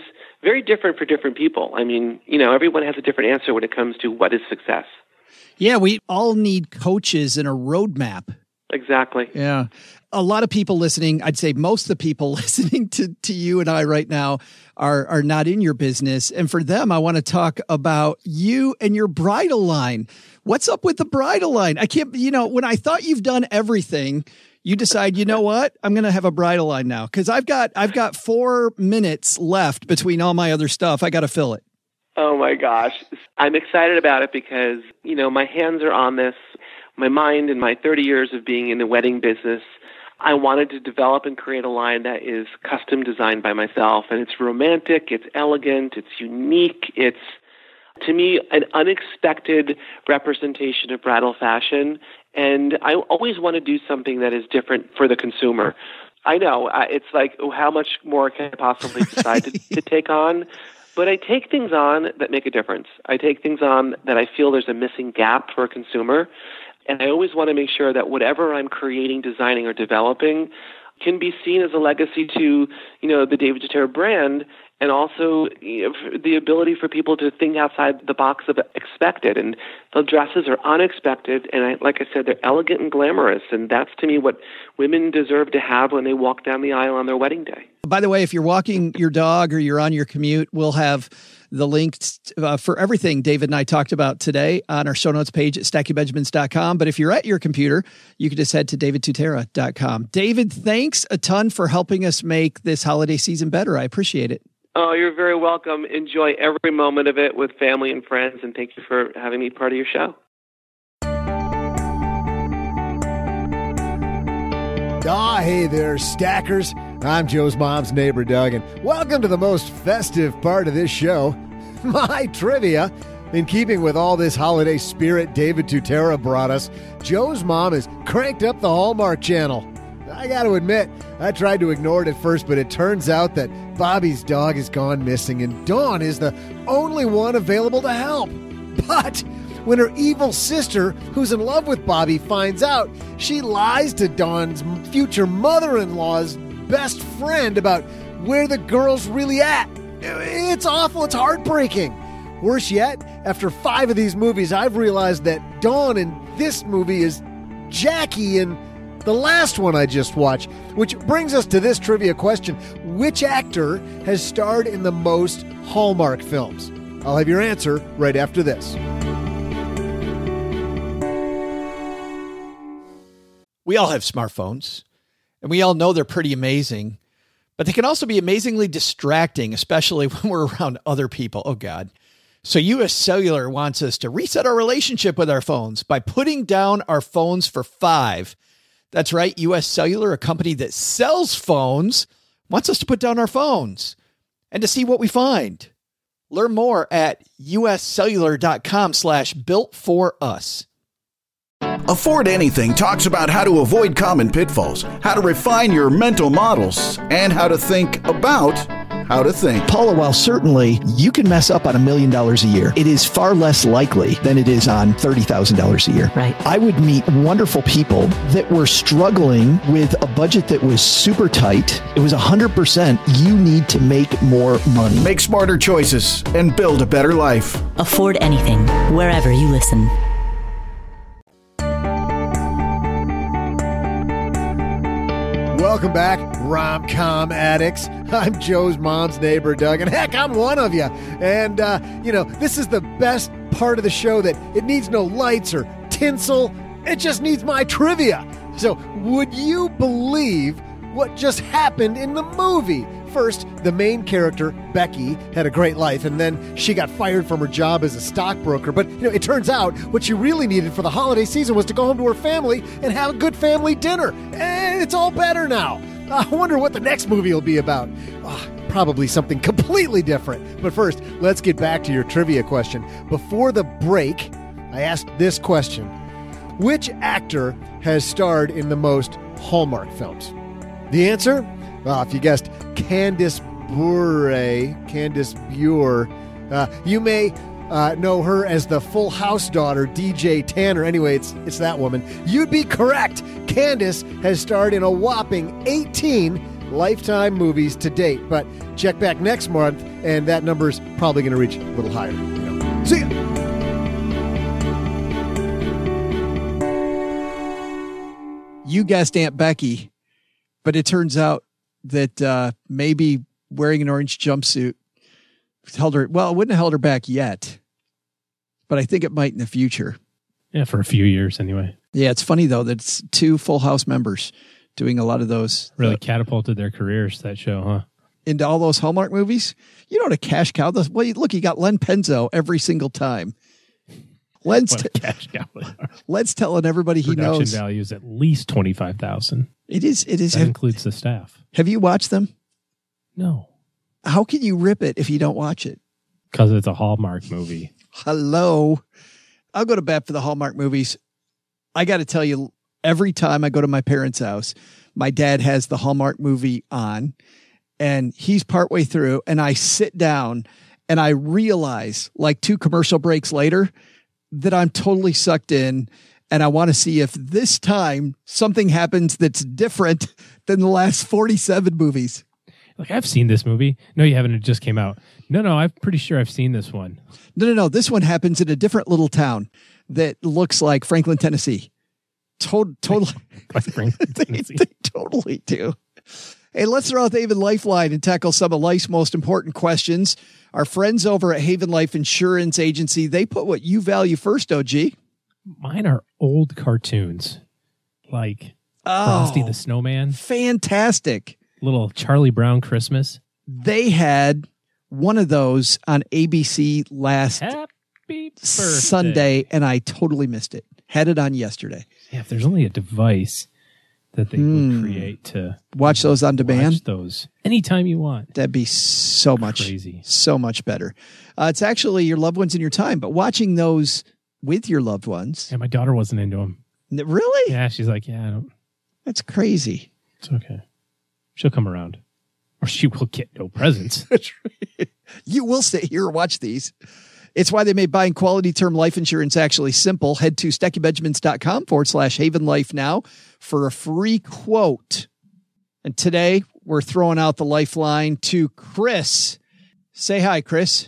very different for different people. I mean, everyone has a different answer when it comes to what is success. Yeah, we all need coaches and a roadmap. Exactly. Yeah. A lot of people listening, I'd say most of the people listening to you and I right now are not in your business. And for them, I want to talk about you and your bridal line. What's up with the bridal line? I can't, when I thought you've done everything, you decide, you know what? I'm going to have a bridal line now because I've got 4 minutes left between all my other stuff. I got to fill it. Oh my gosh. I'm excited about it because, my hands are on this. My mind and my 30 years of being in the wedding business, I wanted to develop and create a line that is custom designed by myself. And it's romantic, it's elegant, it's unique. It's, to me, an unexpected representation of bridal fashion. And I always want to do something that is different for the consumer. I know, it's like, how much more can I possibly decide to take on? But I take things on that make a difference. I take things on that I feel there's a missing gap for a consumer. And I always want to make sure that whatever I'm creating, designing, or developing can be seen as a legacy to, the David Tutera brand, and also the ability for people to think outside the box of expected. And the dresses are unexpected, and like I said, they're elegant and glamorous. And that's, to me, what women deserve to have when they walk down the aisle on their wedding day. By the way, if you're walking your dog or you're on your commute, we'll have the links for everything David and I talked about today on our show notes page at stackingbenjamins.com. But if you're at your computer, you can just head to davidtutera.com. David, thanks a ton for helping us make this holiday season better. I appreciate it. Oh, you're very welcome. Enjoy every moment of it with family and friends, and thank you for having me part of your show. Hey there, stackers. I'm Joe's mom's neighbor, Doug, and welcome to the most festive part of this show, my trivia. In keeping with all this holiday spirit David Tutera brought us, Joe's mom has cranked up the Hallmark Channel. I got to admit, I tried to ignore it at first, but it turns out that Bobby's dog has gone missing, and Dawn is the only one available to help. But when her evil sister, who's in love with Bobby, finds out, she lies to Dawn's future mother-in-law's best friend about where the girl's really at. It's awful. It's heartbreaking. Worse yet, after 5 of these movies, I've realized that Dawn in this movie is Jackie in the last one I just watched, which brings us to this trivia question. Which actor has starred in the most Hallmark films? I'll have your answer right after this. We all have smartphones, and we all know they're pretty amazing, but they can also be amazingly distracting, especially when we're around other people. Oh, God. So US Cellular wants us to reset our relationship with our phones by putting down our phones for $5. That's right. US Cellular, a company that sells phones, wants us to put down our phones and to see what we find. Learn more at uscellular.com/built-for-us. Afford Anything talks about how to avoid common pitfalls, how to refine your mental models, and how to think about how to think. Paula, while certainly you can mess up on $1 million a year, it is far less likely than it is on $30,000 a year. Right. I would meet wonderful people that were struggling with a budget that was super tight. It was 100% you need to make more money. Make smarter choices and build a better life. Afford Anything, wherever you listen. Welcome back, rom-com addicts. I'm Joe's mom's neighbor, Doug, and heck, I'm one of you. And, this is the best part of the show that it needs no lights or tinsel. It just needs my trivia. So, would you believe what just happened in the movie? First, the main character, Becky, had a great life, and then she got fired from her job as a stockbroker. But, it turns out what she really needed for the holiday season was to go home to her family and have a good family dinner. And it's all better now. I wonder what the next movie will be about. Probably something completely different. But first, let's get back to your trivia question. Before the break, I asked this question. Which actor has starred in the most Hallmark films? The answer? Well, if you guessed Candice Bure, you may know her as the Full House daughter, DJ Tanner. Anyway, it's that woman. You'd be correct. Candice has starred in a whopping 18 Lifetime movies to date. But check back next month, and that number's probably going to reach a little higher. See ya. You guessed Aunt Becky, but it turns out that maybe wearing an orange jumpsuit held her. Well, it wouldn't have held her back yet, but I think it might in the future. Yeah, for a few years anyway. Yeah, it's funny though that it's 2 Full House members doing a lot of those. Really catapulted their careers, that show, huh? Into all those Hallmark movies. You know what a cash cow? Well, look, you got Len Penzo every single time. Len's cash cow. Len's telling everybody he knows. Production value is at least $25,000. It is. That includes the staff. Have you watched them? No. How can you rip it if you don't watch it? Because it's a Hallmark movie. Hello. I'll go to bat for the Hallmark movies. I got to tell you, every time I go to my parents' house, my dad has the Hallmark movie on, and he's partway through, and I sit down, and I realize, like 2 commercial breaks later, that I'm totally sucked in, and I want to see if this time something happens that's different than the last 47 movies. Like, I've seen this movie. No, you haven't. It just came out. No, I'm pretty sure I've seen this one. No. This one happens in a different little town that looks like Franklin, Tennessee. Totally. Like Franklin, Tennessee. They totally do. Hey, let's throw out the Haven Lifeline and tackle some of life's most important questions. Our friends over at Haven Life Insurance Agency, they put what you value first, OG. Mine are old cartoons, like Frosty the Snowman. Fantastic. Little Charlie Brown Christmas. They had one of those on ABC last Sunday, and I totally missed it. Had it on yesterday. Yeah, if there's only a device that they would create to watch those on demand, watch those anytime you want. That'd be so much crazy, so much better. It's actually your loved ones in your time, but watching those with your loved ones. Yeah, my daughter wasn't into them. Really? Yeah, she's like, yeah, I don't. That's crazy. It's okay. She'll come around, or she will get no presents. You will sit here and watch these. It's why they made buying quality term life insurance actually simple. Head to StackyBenjamins.com/Haven Life now for a free quote. And today we're throwing out the lifeline to Chris. Say hi, Chris.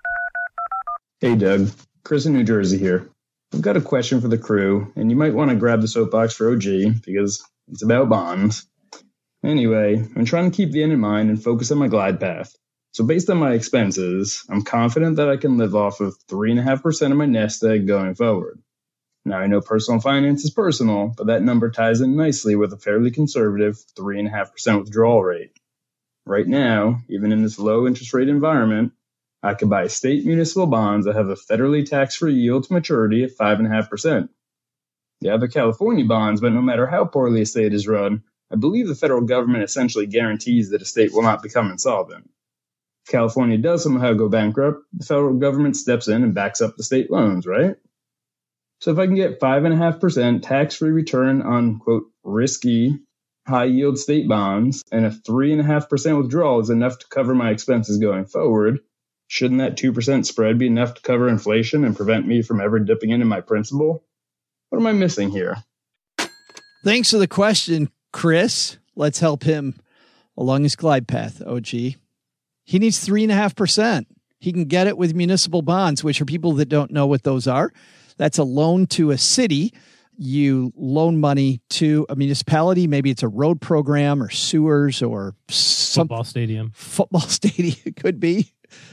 Hey, Doug. Chris in New Jersey here. I've got a question for the crew, and you might want to grab the soapbox for OG because it's about bonds. Anyway, I'm trying to keep the end in mind and focus on my glide path. So based on my expenses, I'm confident that I can live off of 3.5% of my nest egg going forward. Now, I know personal finance is personal, but that number ties in nicely with a fairly conservative 3.5% withdrawal rate. Right now, even in this low interest rate environment, I could buy state municipal bonds that have a federally tax-free yield to maturity at 5.5%. The other California bonds, but no matter how poorly a state is run, I believe the federal government essentially guarantees that a state will not become insolvent. If California does somehow go bankrupt, the federal government steps in and backs up the state loans, right? So if I can get 5.5% tax-free return on, quote, risky, high-yield state bonds, and a 3.5% withdrawal is enough to cover my expenses going forward, shouldn't that 2% spread be enough to cover inflation and prevent me from ever dipping into my principal? What am I missing here? Thanks for the question, Chris. Let's help him along his glide path, OG. He needs 3.5%. He can get it with municipal bonds, which are people that don't know what those are. That's a loan to a city. You loan money to a municipality. Maybe it's a road program or sewers or football stadium. Football stadium could be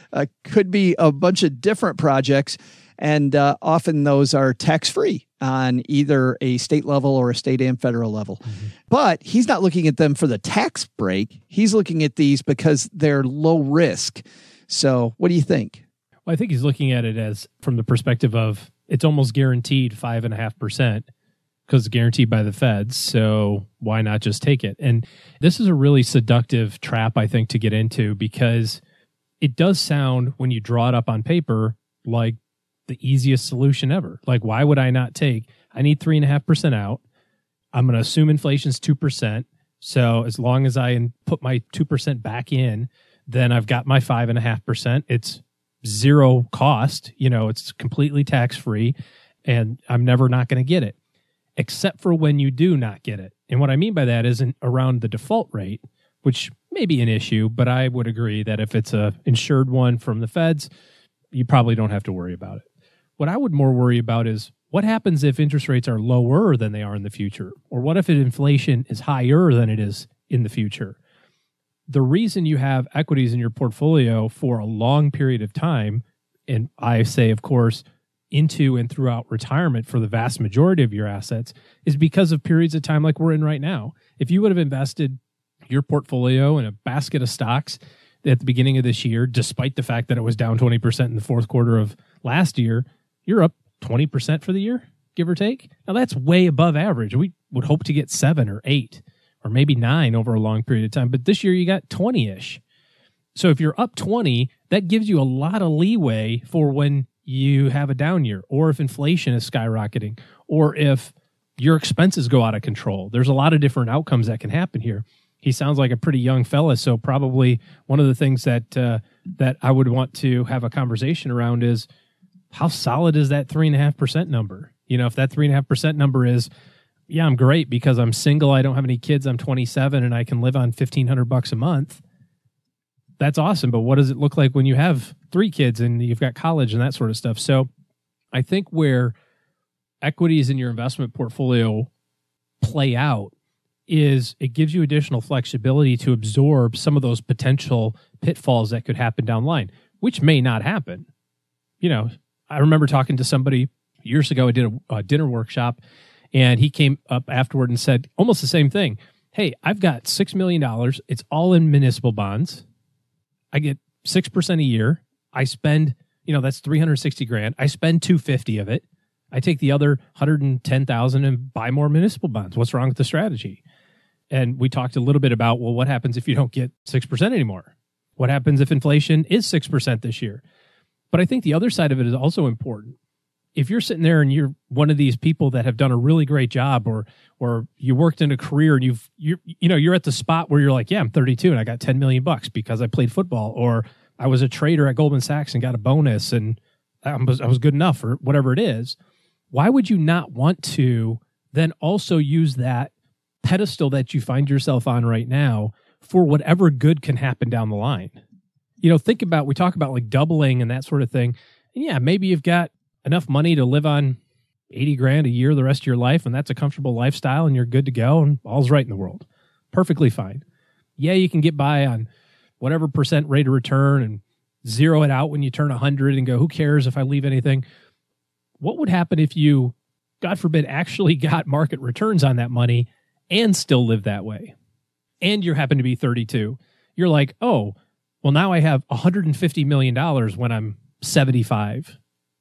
a bunch of different projects. And often those are tax-free on either a state level or a state and federal level. Mm-hmm. But he's not looking at them for the tax break. He's looking at these because they're low risk. So what do you think? Well, I think he's looking at it as from the perspective of it's almost guaranteed 5.5% because it's guaranteed by the feds. So why not just take it? And this is a really seductive trap, I think, to get into because it does sound, when you draw it up on paper, like the easiest solution ever. Like, why would I not take? I need 3.5% out. I'm going to assume inflation's 2%. So as long as I put my 2% back in, then I've got my 5.5%. It's zero cost. It's completely tax free, and I'm never not going to get it, except for when you do not get it. And what I mean by that isn't around the default rate, which may be an issue, but I would agree that if it's a insured one from the feds, you probably don't have to worry about it. What I would more worry about is what happens if interest rates are lower than they are in the future? Or what if inflation is higher than it is in the future? The reason you have equities in your portfolio for a long period of time, and I say, of course, into and throughout retirement for the vast majority of your assets, is because of periods of time like we're in right now. If you would have invested your portfolio in a basket of stocks at the beginning of this year, despite the fact that it was down 20% in the fourth quarter of last year, you're up 20% for the year, give or take. Now, that's way above average. We would hope to get 7 or 8 or maybe 9 over a long period of time. But this year, you got 20-ish. So if you're up 20, that gives you a lot of leeway for when you have a down year, or if inflation is skyrocketing, or if your expenses go out of control. There's a lot of different outcomes that can happen here. He sounds like a pretty young fella, so probably one of the things that that I would want to have a conversation around is how solid is that 3.5% number? You know, if that 3.5% number is, yeah, I'm great because I'm single, I don't have any kids, I'm 27, and I can live on $1,500 a month. That's awesome, but what does it look like when you have 3 kids and you've got college and that sort of stuff? So I think where equities in your investment portfolio play out is it gives you additional flexibility to absorb some of those potential pitfalls that could happen down the line, which may not happen. You know, I remember talking to somebody years ago. I did a dinner workshop, and he came up afterward and said almost the same thing. Hey, I've got $6 million. It's all in municipal bonds. I get 6% a year. I spend, that's $360,000. I spend $250 of it. I take the other $110,000 and buy more municipal bonds. What's wrong with the strategy? And we talked a little bit about, well, what happens if you don't get 6% anymore? What happens if inflation is 6% this year? But I think the other side of it is also important. If you're sitting there and you're one of these people that have done a really great job, or you worked in a career and you're at the spot where you're like, yeah, I'm 32 and I got $10 million because I played football, or I was a trader at Goldman Sachs and got a bonus and I was good enough, or whatever it is. Why would you not want to then also use that pedestal that you find yourself on right now for whatever good can happen down the line? Think about, we talk about like doubling and that sort of thing. And yeah, maybe you've got enough money to live on $80,000 a year the rest of your life, and that's a comfortable lifestyle, and you're good to go, and all's right in the world. Perfectly fine. Yeah, you can get by on whatever % rate of return and zero it out when you turn 100 and go, who cares if I leave anything? What would happen if you, God forbid, actually got market returns on that money and still live that way? And you happen to be 32. You're like, oh, well, now I have $150 million when I'm 75.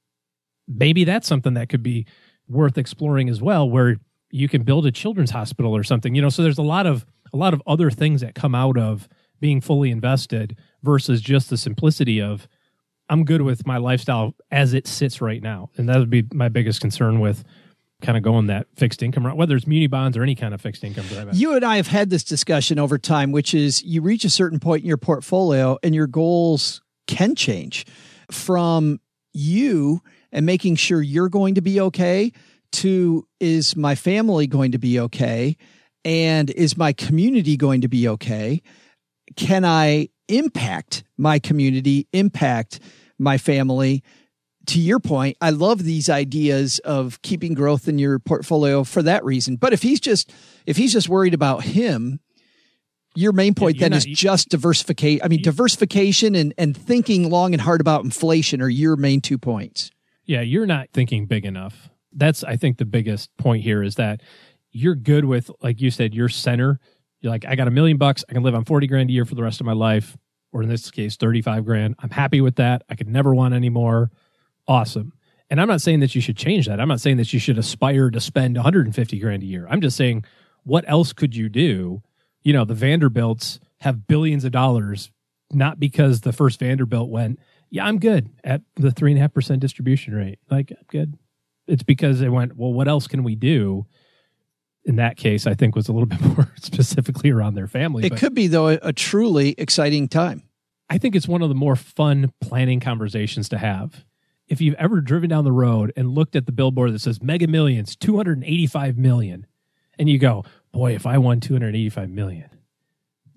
Maybe that's something that could be worth exploring as well, where you can build a children's hospital or something. So there's a lot of other things that come out of being fully invested versus just the simplicity of, I'm good with my lifestyle as it sits right now. And that would be my biggest concern with kind of going that fixed income route, whether it's muni bonds or any kind of fixed income. You and I have had this discussion over time, which is you reach a certain point in your portfolio and your goals can change from you and making sure you're going to be okay to, is my family going to be okay? And is my community going to be okay? Can I impact my community, impact my family? To your point, I love these ideas of keeping growth in your portfolio for that reason. But if he's just worried about him, your main point is just diversification. I mean, diversification and thinking long and hard about inflation are your main 2 points. Yeah, you're not thinking big enough. That's, I think, the biggest point here is that you're good with, like you said, your center. You're like, I got $1 million. I can live on $40,000 a year for the rest of my life, or in this case, $35,000. I'm happy with that. I could never want any more. Awesome. And I'm not saying that you should change that. I'm not saying that you should aspire to spend $150,000 a year. I'm just saying, what else could you do? The Vanderbilts have billions of dollars, not because the first Vanderbilt went, yeah, I'm good at the 3.5% distribution rate. Like, I'm good. It's because they went, well, what else can we do? In that case, I think was a little bit more specifically around their family. It could be, though, a truly exciting time. I think it's one of the more fun planning conversations to have. If you've ever driven down the road and looked at the billboard that says Mega Millions, 285 million, and you go, boy, if I won 285 million,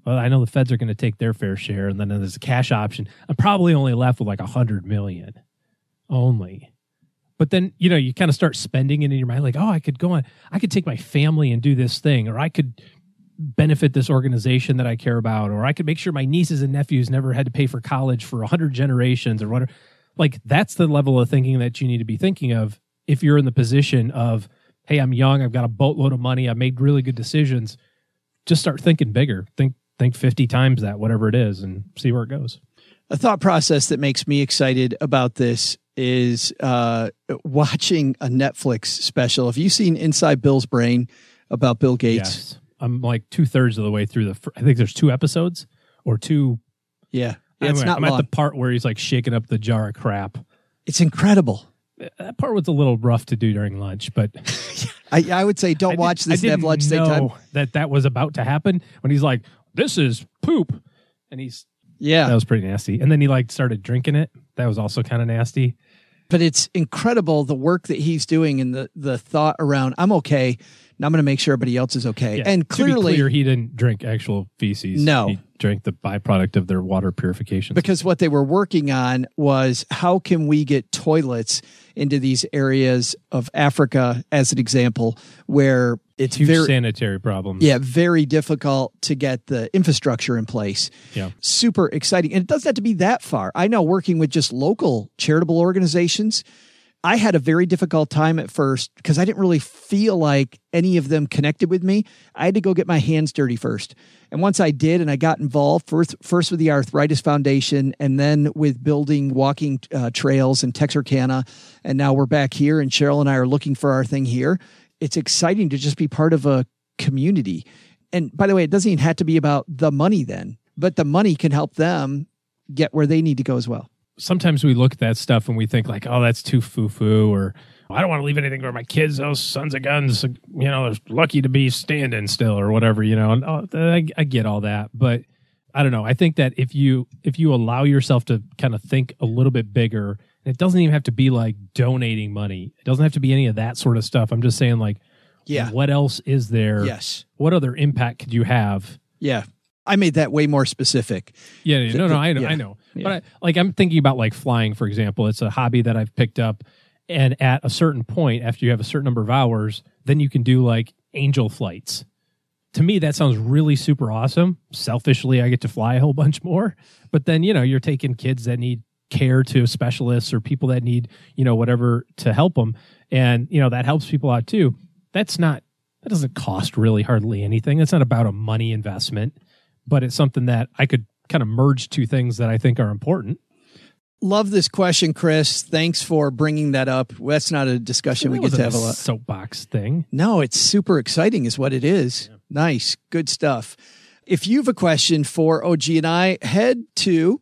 well, I know the feds are going to take their fair share, and then there's a cash option. I'm probably only left with like $100 million only. But then, you kind of start spending it in your mind, like, oh, I could take my family and do this thing, or I could benefit this organization that I care about, or I could make sure my nieces and nephews never had to pay for college for 100 generations or whatever. Like, that's the level of thinking that you need to be thinking of if you're in the position of, hey, I'm young, I've got a boatload of money, I've made really good decisions. Just start thinking bigger. Think 50 times that, whatever it is, and see where it goes. A thought process that makes me excited about this is watching a Netflix special. Have you seen Inside Bill's Brain about Bill Gates? Yes. I'm like 2/3 of the way through I think there's 2 episodes or 2. Yeah. I'm long. at the part where he's like shaking up the jar of crap. It's incredible. That part was a little rough to do during lunch, but I would say don't watch this and have lunch same time. That was about to happen when he's like, this is poop. And that was pretty nasty. And then he like started drinking it. That was also kind of nasty. But it's incredible the work that he's doing and the thought around, I'm okay. Now I'm going to make sure everybody else is okay. Yeah. And clearly, to be clear, he didn't drink actual feces. No. He drank the byproduct of their water purification. Because what they were working on was how can we get toilets into these areas of Africa, as an example, where it's huge very sanitary problems. Yeah, very difficult to get the infrastructure in place. Yeah. Super exciting. And it doesn't have to be that far. I know working with just local charitable organizations, I had a very difficult time at first because I didn't really feel like any of them connected with me. I had to go get my hands dirty first. And once I did, and I got involved first with the Arthritis Foundation and then with building walking trails in Texarkana. And now we're back here and Cheryl and I are looking for our thing here. It's exciting to just be part of a community. And by the way, it doesn't even have to be about the money then, but the money can help them get where they need to go as well. Sometimes we look at that stuff and we think like, oh, that's too foo-foo, or I don't want to leave anything for my kids. Those sons of guns, they're lucky to be standing still or whatever, And I get all that, but I don't know. I think that if you allow yourself to kind of think a little bit bigger, and it doesn't even have to be like donating money. It doesn't have to be any of that sort of stuff. I'm just saying like, what else is there? Yes. What other impact could you have? Yeah. I made that way more specific. Yeah, I know. Yeah. But I'm thinking about like flying, for example. It's a hobby that I've picked up, and at a certain point, after you have a certain number of hours, then you can do like angel flights. To me, that sounds really super awesome. Selfishly, I get to fly a whole bunch more. But then, you're taking kids that need care to specialists or people that need, whatever to help them. And, that helps people out too. That doesn't cost really hardly anything. It's not about a money investment, but it's something that I could kind of merge 2 things that I think are important. Love this question, Chris. Thanks for bringing that up. That's not a discussion we get to have a lot. Soapbox thing. No, it's super exciting is what it is. Yeah. Nice. Good stuff. If you have a question for OG and I, head to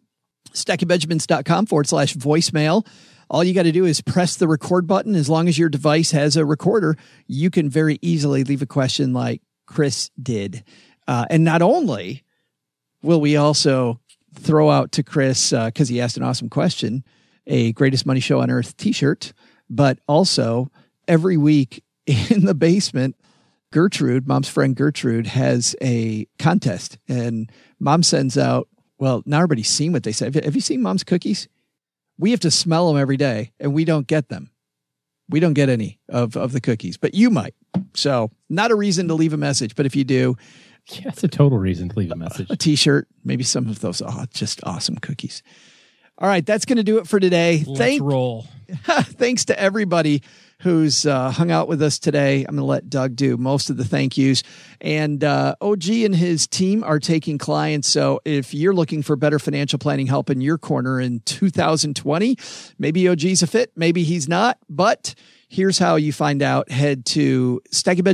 stackingbenjamins.com/voicemail. All you got to do is press the record button. As long as your device has a recorder, you can very easily leave a question like Chris did. And not only will we also throw out to Chris, because he asked an awesome question, a Greatest Money Show on Earth t-shirt, but also every week in the basement, Gertrude, Mom's friend Gertrude, has a contest. And Mom sends out, well, now everybody's seen what they say. Have you seen Mom's cookies? We have to smell them every day, and we don't get them. We don't get any of the cookies, but you might. So not a reason to leave a message, but if you do, yeah, it's a total reason to leave a message. A t-shirt, maybe some of those just awesome cookies. All right, that's going to do it for today. Let's roll. Thanks to everybody who's hung out with us today. I'm going to let Doug do most of the thank yous. And OG and his team are taking clients. So if you're looking for better financial planning help in your corner in 2020, maybe OG's a fit, maybe he's not. But here's how you find out. Head to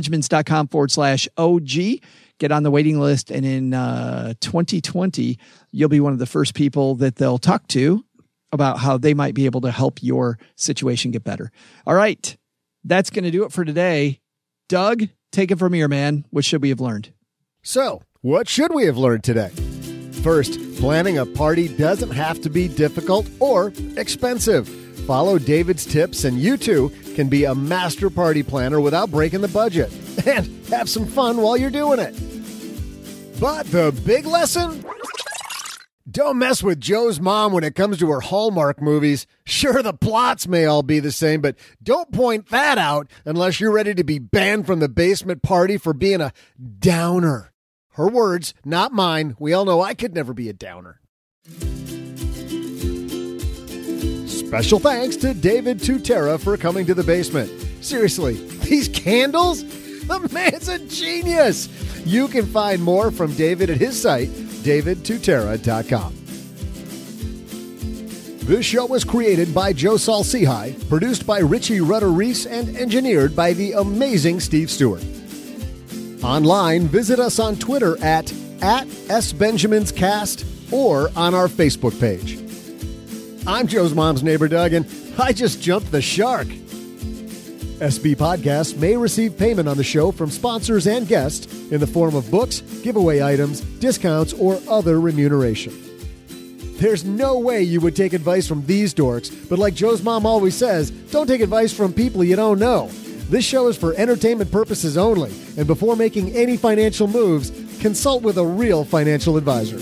stackingbenjamins.com/OG. Get on the waiting list, and in 2020, you'll be one of the first people that they'll talk to about how they might be able to help your situation get better. All right, that's going to do it for today. Doug, take it from here, man. What should we have learned? So, what should we have learned today? First, planning a party doesn't have to be difficult or expensive. Follow David's tips, and you too can be a master party planner without breaking the budget. And have some fun while you're doing it. But the big lesson? Don't mess with Joe's mom when it comes to her Hallmark movies. Sure, the plots may all be the same, but don't point that out unless you're ready to be banned from the basement party for being a downer. Her words, not mine. We all know I could never be a downer. Special thanks to David Tutera for coming to the basement. Seriously, these candles? The man's a genius. You can find more from David at his site, davidtutera.com. This show was created by Joe Saul-Sehy, produced by Richie Rutter-Reese, and engineered by the amazing Steve Stewart. Online, visit us on Twitter at SBenjaminsCast or on our Facebook page. I'm Joe's mom's neighbor, Doug, and I just jumped the shark. SB Podcasts may receive payment on the show from sponsors and guests in the form of books, giveaway items, discounts, or other remuneration. There's no way you would take advice from these dorks, but like Joe's mom always says, don't take advice from people you don't know. This show is for entertainment purposes only, and before making any financial moves, consult with a real financial advisor.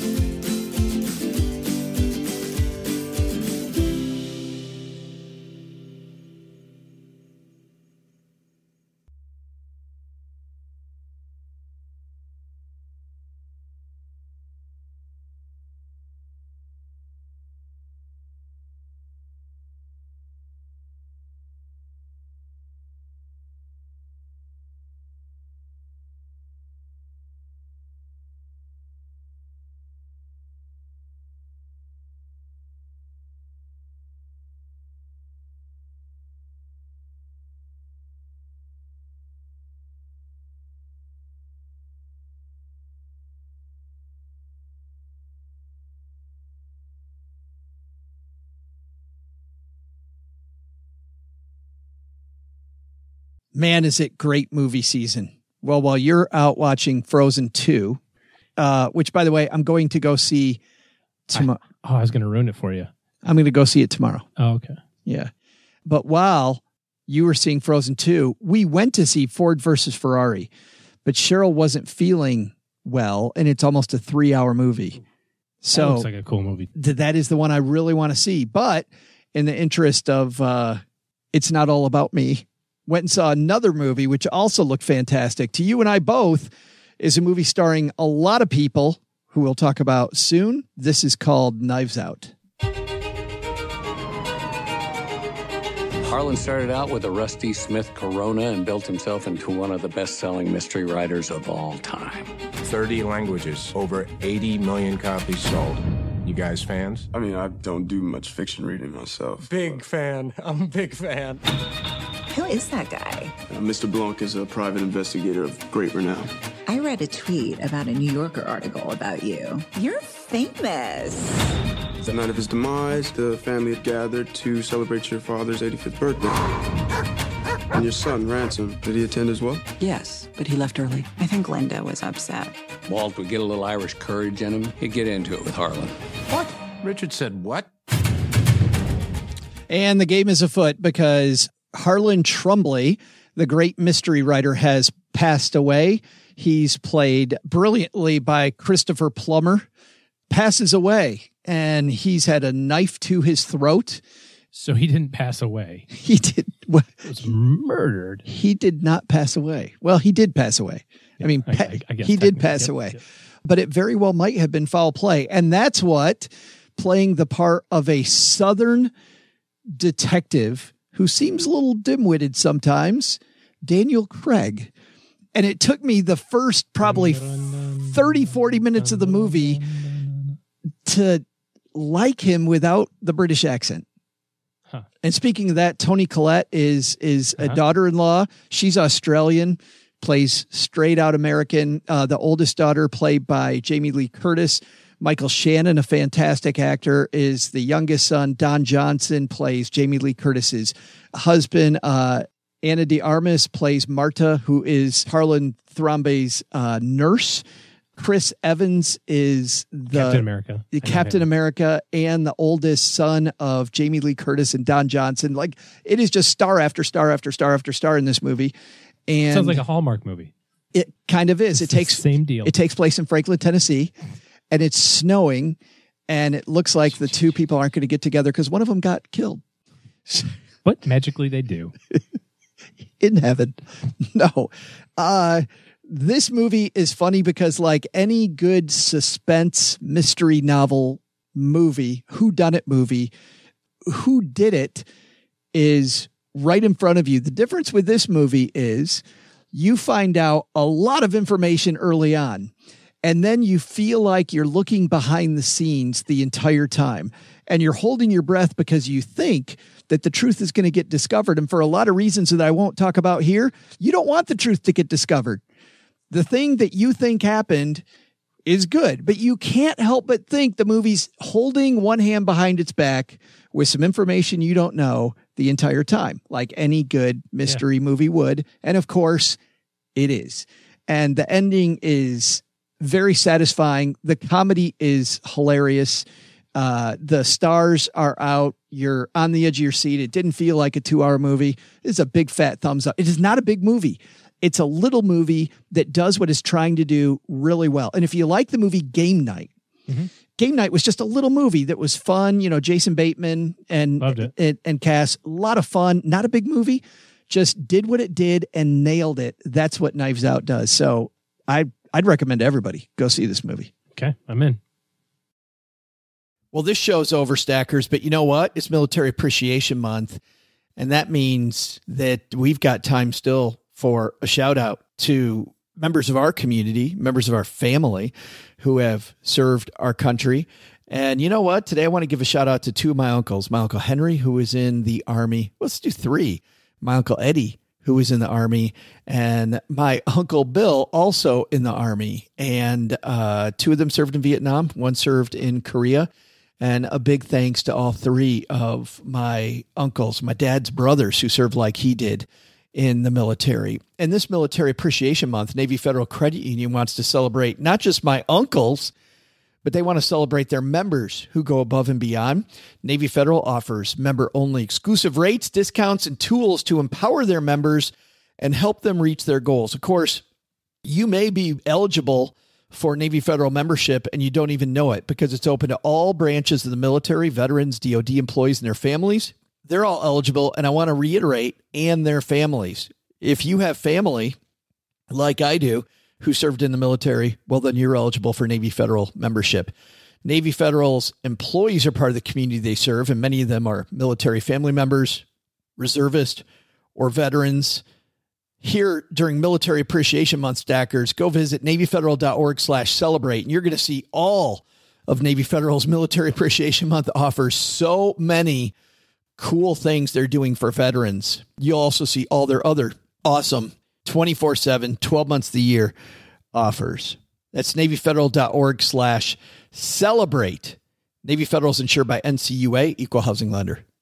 Man, is it great movie season. Well, while you're out watching Frozen 2, which, by the way, I'm going to go see tomorrow. I was going to ruin it for you. I'm going to go see it tomorrow. Oh, okay. Yeah. But while you were seeing Frozen 2, we went to see Ford versus Ferrari. But Cheryl wasn't feeling well, and it's almost a 3-hour movie. So that looks like a cool movie. That is the one I really want to see. But in the interest of it's not all about me, went and saw another movie, which also looked fantastic. To you and I both, is a movie starring a lot of people who we'll talk about soon. This is called Knives Out. Harlan started out with a Rusty Smith Corona and built himself into one of the best-selling mystery writers of all time. 30 languages, over 80 million copies sold. You guys fans? I mean, I don't do much fiction reading myself. Big fan. I'm a big fan. Who is that guy? Mr. Blanc is a private investigator of great renown. I read a tweet about a New Yorker article about you. You're famous. The night of his demise, the family had gathered to celebrate your father's 85th birthday. And your son, Ransom, did he attend as well? Yes, but he left early. I think Linda was upset. Walt would get a little Irish courage in him. He'd get into it with Harlan. What? Richard said what? And the game is afoot because Harlan Trumbly, the great mystery writer, has passed away. He's played brilliantly by Christopher Plummer, passes away, and he's had a knife to his throat. So he didn't pass away. He did. He was murdered. He did not pass away. Well, he did pass away. Yeah, I mean, I guess he did pass away. Yep. But it very well might have been foul play. And that's what playing the part of a Southern detective who seems a little dim-witted sometimes, Daniel Craig. And it took me the first probably 30, 40 minutes of the movie to like him without the British accent. Huh. And speaking of that, Toni Collette is a daughter-in-law. She's Australian, plays straight out American. The oldest daughter, played by Jamie Lee Curtis. Michael Shannon, a fantastic actor, is the youngest son. Don Johnson plays Jamie Lee Curtis's husband. Anna de Armas plays Marta, who is Harlan Thrombey's nurse. Chris Evans is the Captain America and the oldest son of Jamie Lee Curtis and Don Johnson. Like, it is just star after star after star after star in this movie. And sounds like a Hallmark movie. It kind of is. It's the same deal. It takes place in Franklin, Tennessee, and it's snowing, and it looks like the two people aren't going to get together because one of them got killed. But magically they do. In heaven. No. This movie is funny because, like any good suspense mystery novel movie, whodunit movie, who did it is right in front of you. The difference with this movie is you find out a lot of information early on, and then you feel like you're looking behind the scenes the entire time, and you're holding your breath because you think that the truth is going to get discovered. And for a lot of reasons that I won't talk about here, you don't want the truth to get discovered. The thing that you think happened is good, but you can't help but think the movie's holding one hand behind its back with some information you don't know the entire time, like any good mystery movie would. And of course it is. And the ending is very satisfying. The comedy is hilarious. The stars are out. You're on the edge of your seat. It didn't feel like a 2-hour movie. It's a big fat thumbs up. It is not a big movie. It's a little movie that does what it's trying to do really well. And if you like the movie Game Night, Game Night was just a little movie that was fun. You know, Jason Bateman and Cass, a lot of fun, not a big movie, just did what it did and nailed it. That's what Knives Out does. So I'd recommend everybody go see this movie. Okay, I'm in. Well, this show's over, Stackers, but you know what? It's Military Appreciation Month, and that means that we've got time still for a shout out to members of our community, members of our family who have served our country. And you know what? Today I want to give a shout out to two of my uncles. My Uncle Henry, who was in the Army. Let's do three. My Uncle Eddie, who was in the Army, and my Uncle Bill, also in the Army. And two of them served in Vietnam. One served in Korea. And a big thanks to all three of my uncles, my dad's brothers, who served like he did in the military. And this Military Appreciation Month, Navy Federal Credit Union wants to celebrate not just my uncles, but they want to celebrate their members who go above and beyond. Navy Federal offers member-only exclusive rates, discounts, and tools to empower their members and help them reach their goals. Of course, you may be eligible for Navy Federal membership and you don't even know it because it's open to all branches of the military, veterans, DOD employees, and their families. They're all eligible, and I want to reiterate, and their families. If you have family, like I do, who served in the military, well, then you're eligible for Navy Federal membership. Navy Federal's employees are part of the community they serve, and many of them are military family members, reservists, or veterans. Here during Military Appreciation Month, Stackers, go visit NavyFederal.org/celebrate, and you're going to see all of Navy Federal's Military Appreciation Month offers so many cool things they're doing for veterans. You'll also see all their other awesome 24/7, 12 months of the year offers. That's NavyFederal.org/celebrate. Navy Federal is insured by NCUA, Equal Housing Lender.